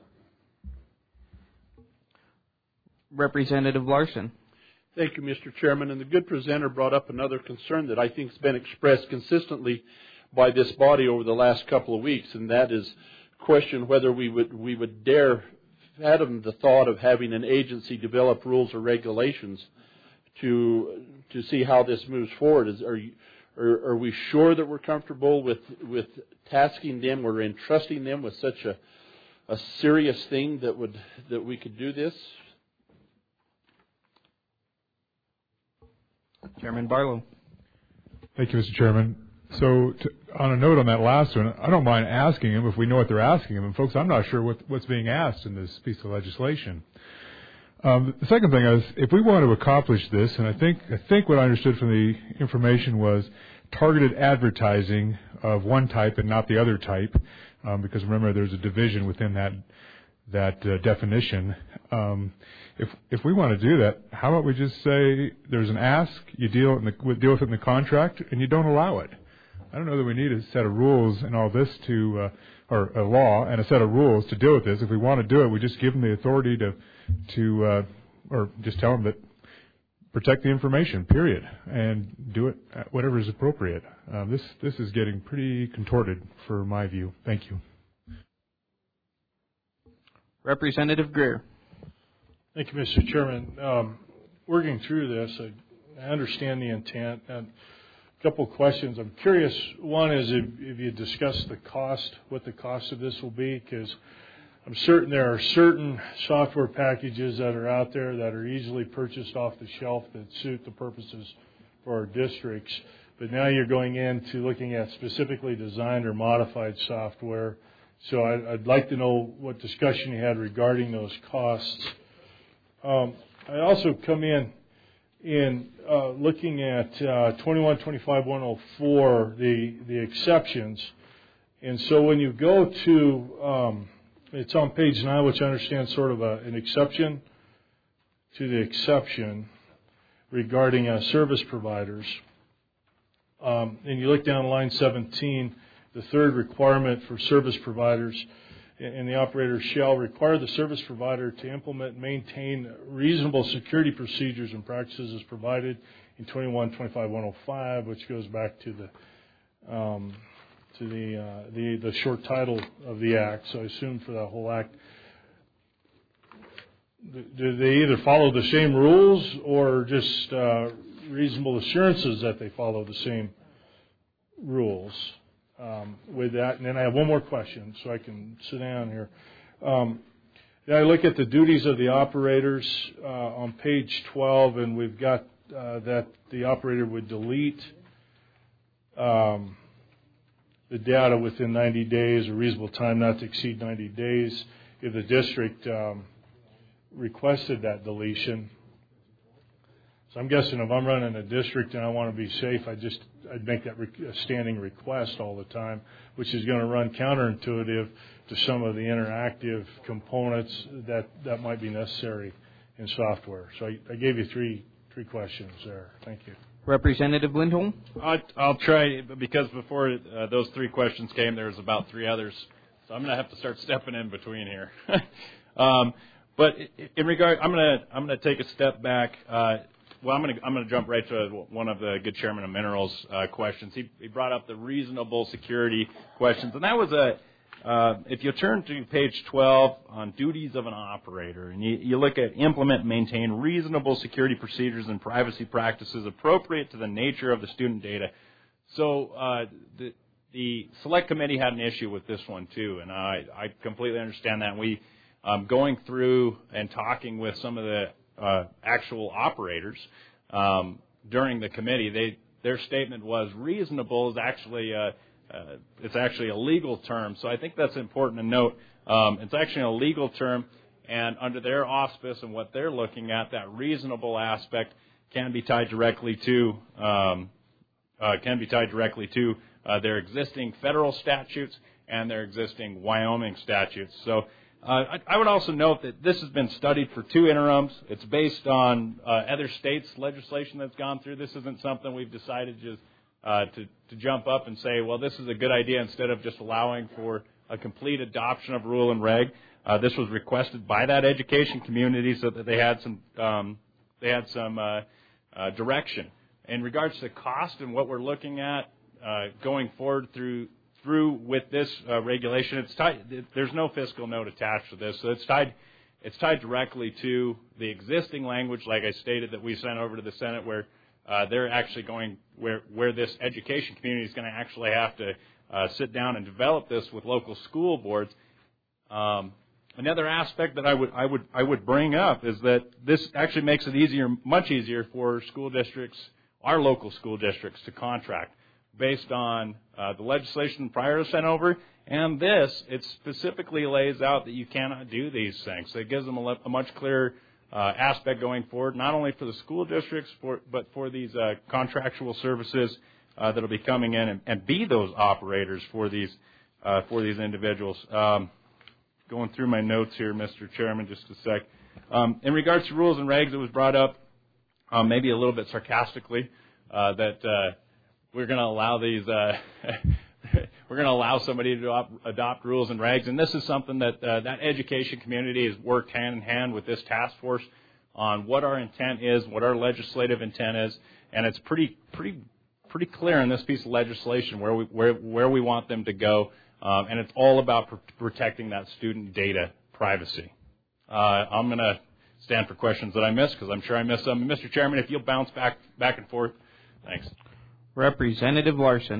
Representative Larson. Thank you, Mister Chairman. And the good presenter brought up another concern that I think has been expressed consistently by this body over the last couple of weeks, and that is question whether we would we would dare fathom the thought of having an agency develop rules or regulations to to see how this moves forward. Is are you, are, are we sure that we're comfortable with with tasking them or entrusting them with such a a serious thing that would that we could do this? Chairman Barlow. Thank you, Mister Chairman. So, to, on a note on that last one, I don't mind asking them if we know what they're asking them. And folks, I'm not sure what, what's being asked in this piece of legislation. Um, the second thing is, if we want to accomplish this, and I think I think what I understood from the information was targeted advertising of one type and not the other type, um, because remember there's a division within that that uh, definition. Um, if if we want to do that, how about we just say there's an ask, you deal in the, deal with it in the contract, and you don't allow it. I don't know that we need a set of rules and all this to, uh, or a law and a set of rules to deal with this. If we want to do it, we just give them the authority to, to, uh, or just tell them that protect the information, period, and do it at whatever is appropriate. Um, this this is getting pretty contorted for my view. Thank you. Representative Greer. Thank you, Mister Chairman. Um, working through this, I, I understand the intent. And a couple of questions. I'm curious. One is if, if you discuss the cost, what the cost of this will be, because I'm certain there are certain software packages that are out there that are easily purchased off the shelf that suit the purposes for our districts. But now you're going into looking at specifically designed or modified software. So I'd, I'd like to know what discussion you had regarding those costs. Um, I also come in in uh, looking at uh, twenty-one twenty-five one oh four, the the exceptions. And so when you go to, um, it's on page nine, which I understand is sort of a, an exception to the exception regarding uh, service providers. Um, and you look down line seventeen, the third requirement for service providers, and the operator shall require the service provider to implement and maintain reasonable security procedures and practices as provided in twenty-one twenty-five one oh five, which goes back to the um, to the, uh, the the short title of the act. So I assume for the whole act, do they either follow the same rules or just uh, reasonable assurances that they follow the same rules? Um, with that, and then I have one more question, so I can sit down here. Um, then I look at the duties of the operators uh, on page twelve, and we've got uh, that the operator would delete um, the data within ninety days, a reasonable time not to exceed ninety days, if the district um, requested that deletion. So I'm guessing if I'm running a district and I want to be safe, I just I'd make that re- a standing request all the time, which is going to run counterintuitive to some of the interactive components that, that might be necessary in software. So I, I gave you three three questions there. Thank you. Representative Lindholm? I, I'll try, because before uh, those three questions came, there was about three others. So I'm going to have to start stepping in between here. um, but in regard, I'm going to I'm going to take a step back. Uh, Well, I'm going to I'm going to jump right to one of the good chairman of minerals uh, questions. He, he brought up the reasonable security questions, and that was a. Uh, if you turn to page twelve on duties of an operator, and you, you look at implement and maintain reasonable security procedures and privacy practices appropriate to the nature of the student data. So uh, the the select committee had an issue with this one too, and I I completely understand that. And we um, going through and talking with some of the Uh, actual operators um, during the committee, they their statement was reasonable is actually a, uh, it's actually a legal term. So I think that's important to note. Um, it's actually a legal term, and under their auspice and what they're looking at, that reasonable aspect can be tied directly to um, uh, can be tied directly to uh, their existing federal statutes and their existing Wyoming statutes. So. Uh, I, I would also note that this has been studied for two interims. It's based on uh, other states' legislation that's gone through. This isn't something we've decided just uh, to, to jump up and say, well, this is a good idea instead of just allowing for a complete adoption of rule and reg. Uh, this was requested by that education community so that they had some um, they had some uh, uh, direction. In regards to cost and what we're looking at uh, going forward through. Through with this uh, regulation, it's tied. There's no fiscal note attached to this, so it's tied. It's tied directly to the existing language, like I stated, that we sent over to the Senate, where uh, they're actually going where where this education community is going to actually have to uh, sit down and develop this with local school boards. Um, another aspect that I would I would I would bring up is that this actually makes it easier, much easier for school districts, our local school districts, to contract. Based on uh, the legislation prior to sent over, and this, it specifically lays out that you cannot do these things. So it gives them a, le- a much clearer uh, aspect going forward, not only for the school districts, for, but for these uh, contractual services uh, that will be coming in and, and be those operators for these uh, for these individuals. Um, going through my notes here, Mister Chairman, just a sec. Um, in regards to rules and regs, it was brought up, um, maybe a little bit sarcastically, uh, that. Uh, We're going to allow these. Uh, we're going to allow somebody to adopt, adopt rules and regs, and this is something that uh, that education community has worked hand in hand with this task force on what our intent is, what our legislative intent is, and it's pretty, pretty, pretty clear in this piece of legislation where we where where we want them to go, um, and it's all about pr- protecting that student data privacy. Uh, I'm going to stand for questions that I missed because I'm sure I missed some. Mister Chairman, if you'll bounce back back and forth, thanks. Representative Larson.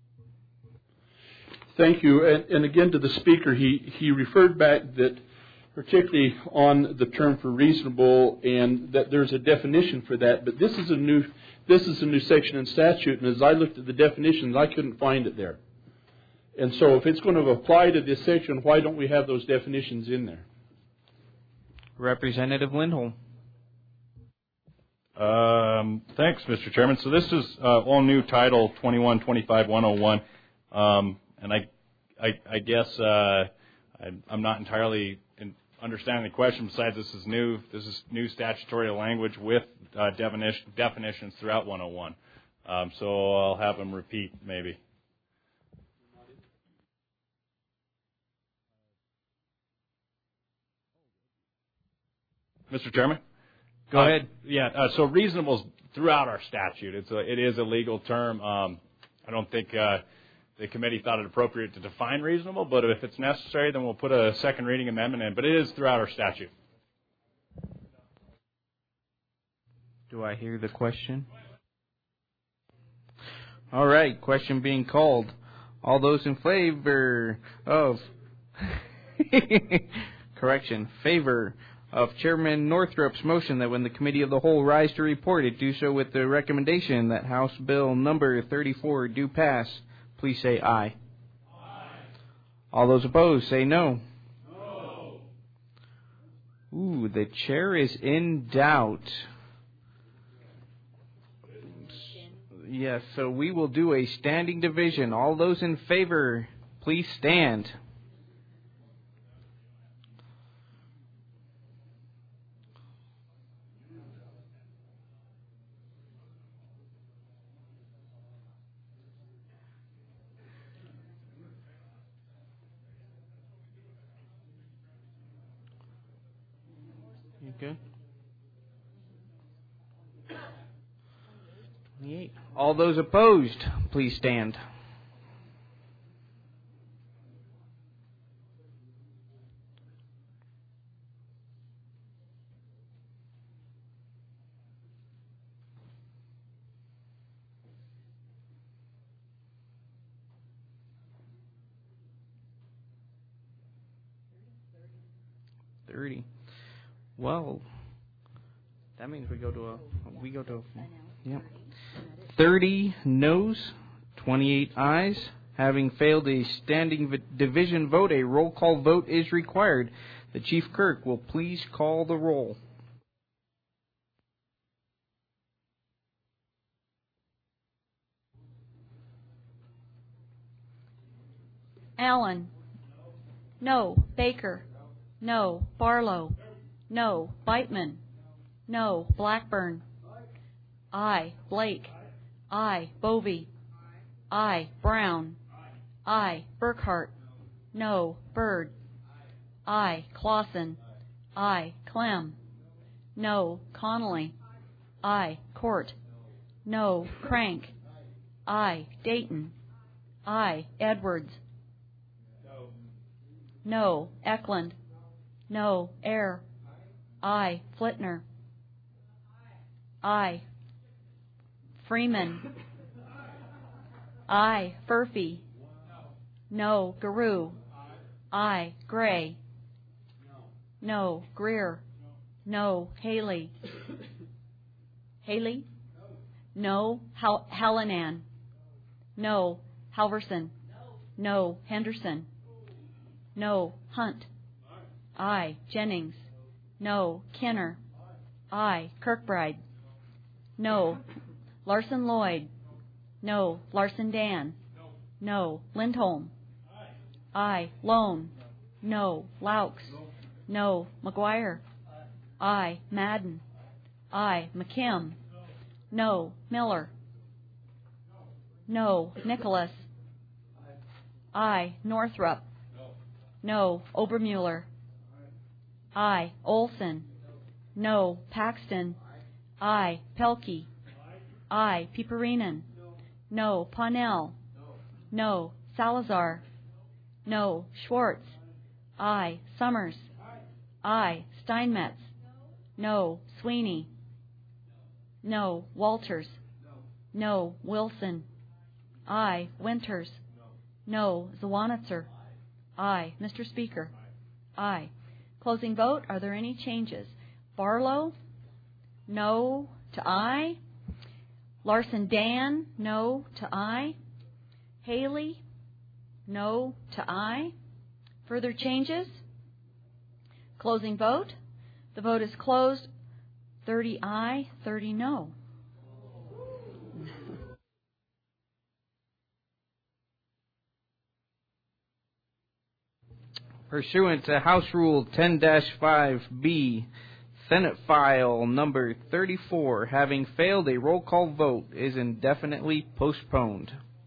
Thank you. And, and again, to the speaker, he, he referred back that particularly on the term for reasonable, and that there's a definition for that. But this is a new this is a new section in statute, and as I looked at the definitions, I couldn't find it there. And so, if it's going to apply to this section, why don't we have those definitions in there? Representative Lindholm. Um, thanks, Mister Chairman. So this is uh, all new Title twenty-one twenty-five one oh one, um, and I, I, I guess uh, I, I'm not entirely in understanding the question. Besides, this is new. This is new statutory language with uh, definition, definitions throughout one oh one. Um, so I'll have him repeat, maybe. Mister Chairman? Go uh, ahead. Yeah, uh, so reasonable is throughout our statute. It's a, it is a legal term. Um, I don't think uh, the committee thought it appropriate to define reasonable, but if it's necessary, then we'll put a second reading amendment in. But it is throughout our statute. Do I hear the question? All right, question being called. All those in favor of... Correction, favor of Chairman Northrup's motion that when the Committee of the Whole rise to report, it do so with the recommendation that House Bill number thirty-four do pass, please say aye. Aye. All those opposed, say no. No. Ooh, the chair is in doubt. Yes, so we will do a standing division. All those in favor, please stand. You good? twenty-eight. All those opposed, please stand. Thirty. Well, that means we go to a we go to a, yeah. thirty noes, twenty-eight ayes. Having failed a standing v- division vote, a roll call vote is required. The Chief Clerk will please call the roll. Allen. No. Baker. No. Barlow. No. Beitman. No. Blackburn. Aye. Blake. Aye. Bovee. Aye. Brown. Aye. Burkhart. No. Byrd. Aye. Clausen. Aye. Clem. No. Connolly. Aye. Court. No. Crank. Aye. Dayton. Aye. Edwards. No. Eklund. No. Air. Aye. Flitner. Aye. Freeman. Aye. Furphy. No. Garou. Aye. Gray. No. Greer. No. Haley. Haley? No. Hal- Hallinan. No. Halverson. No. Henderson. No. Hunt. Aye. Jennings. No. Kenner. Aye. Kirkbride. No. Larson Lloyd. No. Larson Dan. No. Lindholm. Aye. Lone. No. Laux. No. McGuire. Aye. Madden. Aye. McKim. No. Miller. No. Nicholas. Aye. Northrup. No. Obermuller. Aye. Olson. No. Paxton. Aye. Pelkey. Aye. Piperinen. No. Ponnell. No. Salazar. No. Schwartz. Aye. Summers. Aye. Steinmetz. No. Sweeney. No. Walters. No. Wilson. Aye. Winters. No. Zwanitzer. Aye. Mister Speaker. Aye. Closing vote. Are there any changes? Barlow, no to aye. Larson Dan, no to aye. Haley, no to aye. Further changes? Closing vote. The vote is closed. thirty aye, thirty no. Pursuant to House Rule ten dash five B, Senate File Number thirty-four, having failed a roll call vote, is indefinitely postponed.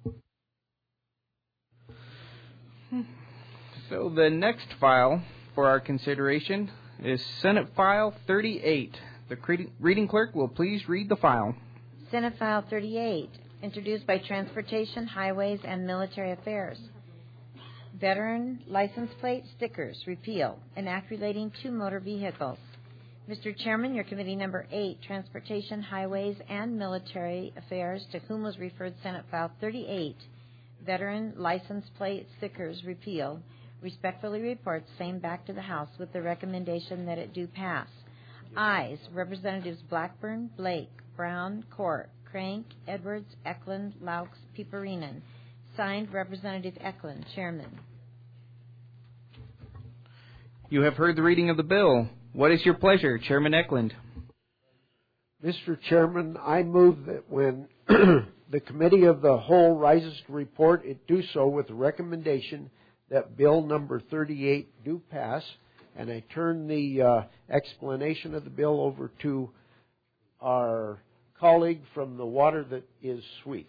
So the next file for our consideration is Senate File thirty-eight. The reading clerk will please read the file. Senate File thirty-eight, introduced by Transportation, Highways, and Military Affairs. Veteran license plate stickers, repeal, an act relating to motor vehicles. Mister Chairman, your committee number eight, Transportation, Highways, and Military Affairs, to whom was referred Senate File thirty-eight, Veteran license plate stickers, repeal, respectfully reports same back to the House with the recommendation that it do pass. Ayes, Representatives Blackburn, Blake, Brown, Court, Crank, Edwards, Eklund, Laux, Piperinen. Signed, Representative Eklund, Chairman. You have heard the reading of the bill. What is your pleasure, Chairman Eklund? Mister Chairman, I move that when the Committee of the Whole rises to report, it do so with the recommendation that Bill number thirty-eight do pass, and I turn the uh, explanation of the bill over to our colleague from the Water That Is Sweet.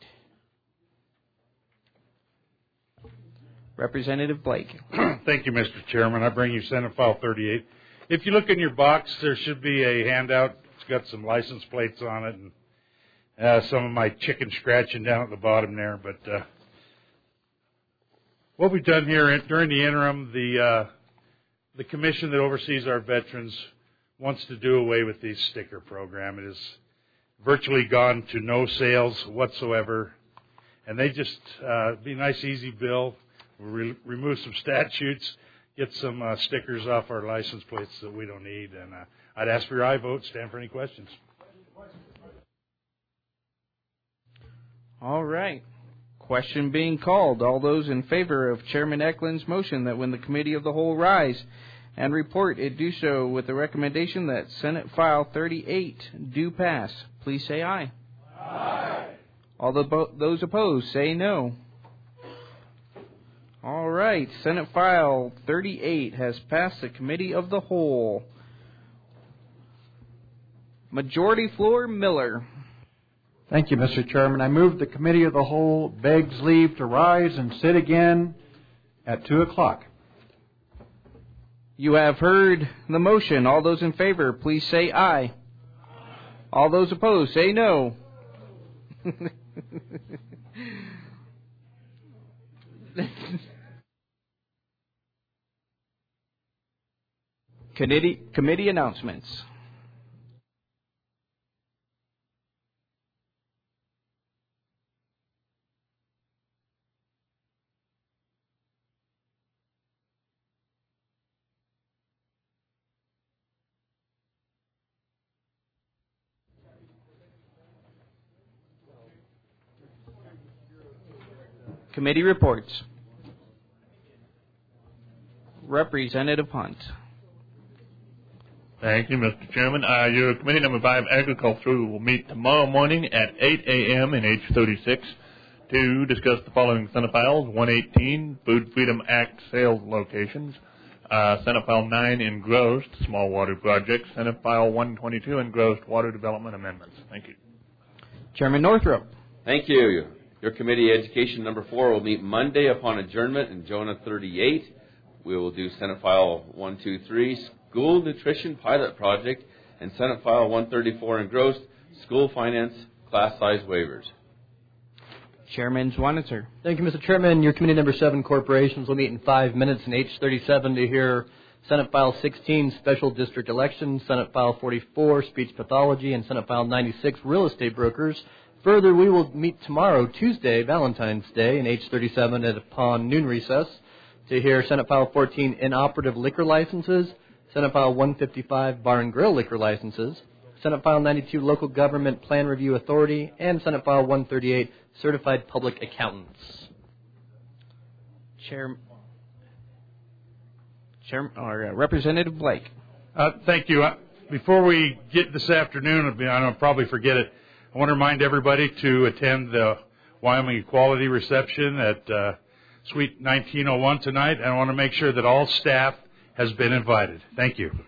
Representative Blake. Thank you, Mister Chairman. I bring you Senate File thirty-eight. If you look in your box, there should be a handout. It's got some license plates on it and uh, some of my chicken scratching down at the bottom there. But uh, what we've done here during the interim, the uh, the commission that oversees our veterans wants to do away with the sticker program. It has virtually gone to no sales whatsoever, and they just uh, be a nice, easy bill. We'll re- remove some statutes, get some uh, stickers off our license plates that we don't need. And uh, I'd ask for your aye vote. Stand for any questions. All right. Question being called. All those in favor of Chairman Eklund's motion that when the Committee of the Whole rise and report, it do so with the recommendation that Senate File thirty-eight do pass, please say aye. Aye. All the bo- those opposed, say no. All right, Senate File thirty-eight has passed the Committee of the Whole. Majority Floor Miller. Thank you, Mister Chairman. I move the Committee of the Whole begs leave to rise and sit again at two o'clock. You have heard the motion. All those in favor, please say aye. Aye. All those opposed, say no. Committee, committee announcements. Committee reports. Representative Hunt. Thank you, Mister Chairman. Uh, your Committee Number five, Agriculture, will meet tomorrow morning at eight a.m. in H thirty-six to discuss the following Senate files. one eighteen, Food Freedom Act sales locations. Uh, Senate File nine, engrossed, small water projects. Senate File one twenty-two, engrossed, water development amendments. Thank you. Chairman Northrup. Thank you. Your Committee, Education Number four, will meet Monday upon adjournment in Jonah thirty-eight. We will do Senate File one twenty-three, School Nutrition Pilot Project, and Senate File one thirty-four, engrossed, School Finance Class Size Waivers. Chairman Zwanitzer. Thank you, Mister Chairman. Your Committee Number seven, Corporations, will meet in five minutes in H thirty-seven to hear Senate File sixteen, Special District Elections, Senate File forty-four, Speech Pathology, and Senate File ninety-six, Real Estate Brokers. Further, we will meet tomorrow, Tuesday, Valentine's Day, in H thirty-seven at upon noon recess to hear Senate File fourteen, Inoperative Liquor Licenses, Senate File one fifty-five, Bar and Grill liquor licenses, Senate File ninety-two, Local Government Plan Review Authority, and Senate File one thirty-eight, Certified Public Accountants. Chair, Chair or uh, Representative Blake. Uh, thank you. Uh, before we get this afternoon, I'll probably forget it. I want to remind everybody to attend the Wyoming Equality Reception at uh, Suite nineteen oh one tonight. And I want to make sure that all staff has been invited. Thank you.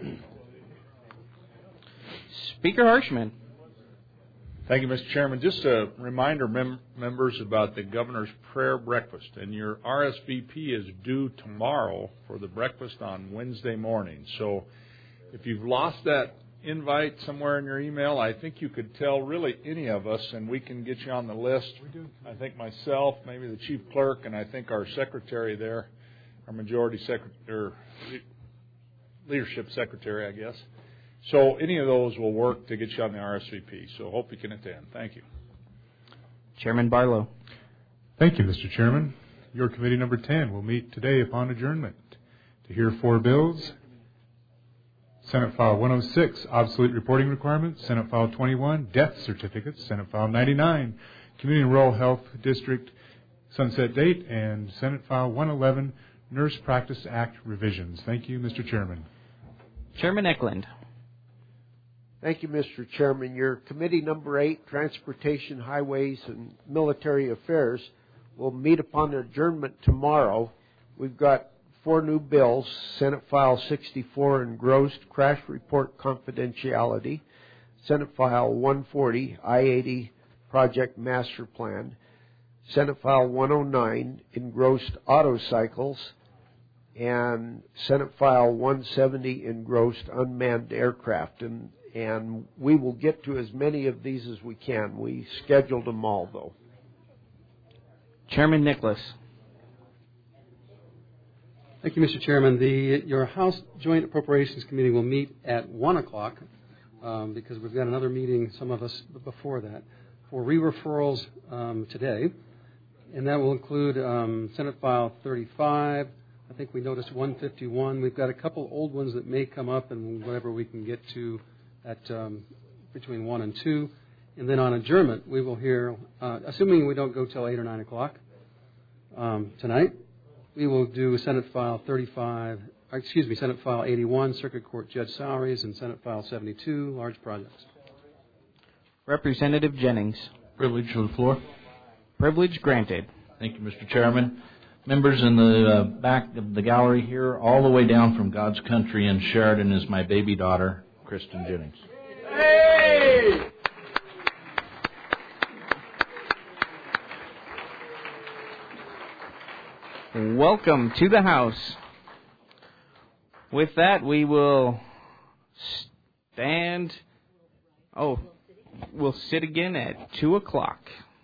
Speaker Harshman. Thank you, Mister Chairman. Just a reminder, mem- members, about the Governor's Prayer Breakfast. And your R S V P is due tomorrow for the breakfast on Wednesday morning. So if you've lost that invite somewhere in your email, I think you could tell really any of us, and we can get you on the list. I think myself, maybe the chief clerk, and I think our secretary there, our majority secretary, leadership secretary, I guess. So any of those will work to get you on the R S V P. So hope you can attend. Thank you. Chairman Barlow. Thank you, Mister Chairman. Your committee number ten will meet today upon adjournment to hear four bills. Senate File one oh six, Obsolete Reporting Requirements. Senate File twenty-one, Death Certificates. Senate File ninety-nine, Community and Rural Health District Sunset Date. And Senate File one eleven, Nurse Practice Act Revisions. Thank you, Mister Chairman. Chairman Eklund. Thank you, Mister Chairman. Your committee number eight, Transportation, Highways, and Military Affairs, will meet upon adjournment tomorrow. We've got four new bills: Senate File sixty-four, Engrossed Crash Report Confidentiality; Senate File one forty, I eighty Project Master Plan; Senate File one oh nine, Engrossed Auto Cycles; and Senate File one seventy, Engrossed Unmanned Aircraft. And And we will get to as many of these as we can. We scheduled them all, though. Chairman Nicholas. Thank you, Mister Chairman. The, your House Joint Appropriations Committee will meet at one o'clock um, because we've got another meeting, some of us before that, for re-referrals um, today. And that will include um, Senate File thirty-five. I think we noticed one fifty-one. We've got a couple old ones that may come up, and whatever we can get to at um, between one and two. And then on adjournment, we will hear, uh, assuming we don't go till eight or nine o'clock um, tonight, we will do Senate File thirty-five, excuse me, Senate File eighty-one, Circuit Court Judge Salaries, and Senate File seventy-two, Large Projects. Representative Jennings. Privilege to the floor. Privilege granted. Thank you, Mister Chairman. Members in the uh, back of the gallery here, all the way down from God's country in Sheridan, is my baby daughter, Kristen Jennings. Hey! Welcome to the House. With that, we will stand. Oh, we'll sit again at two o'clock.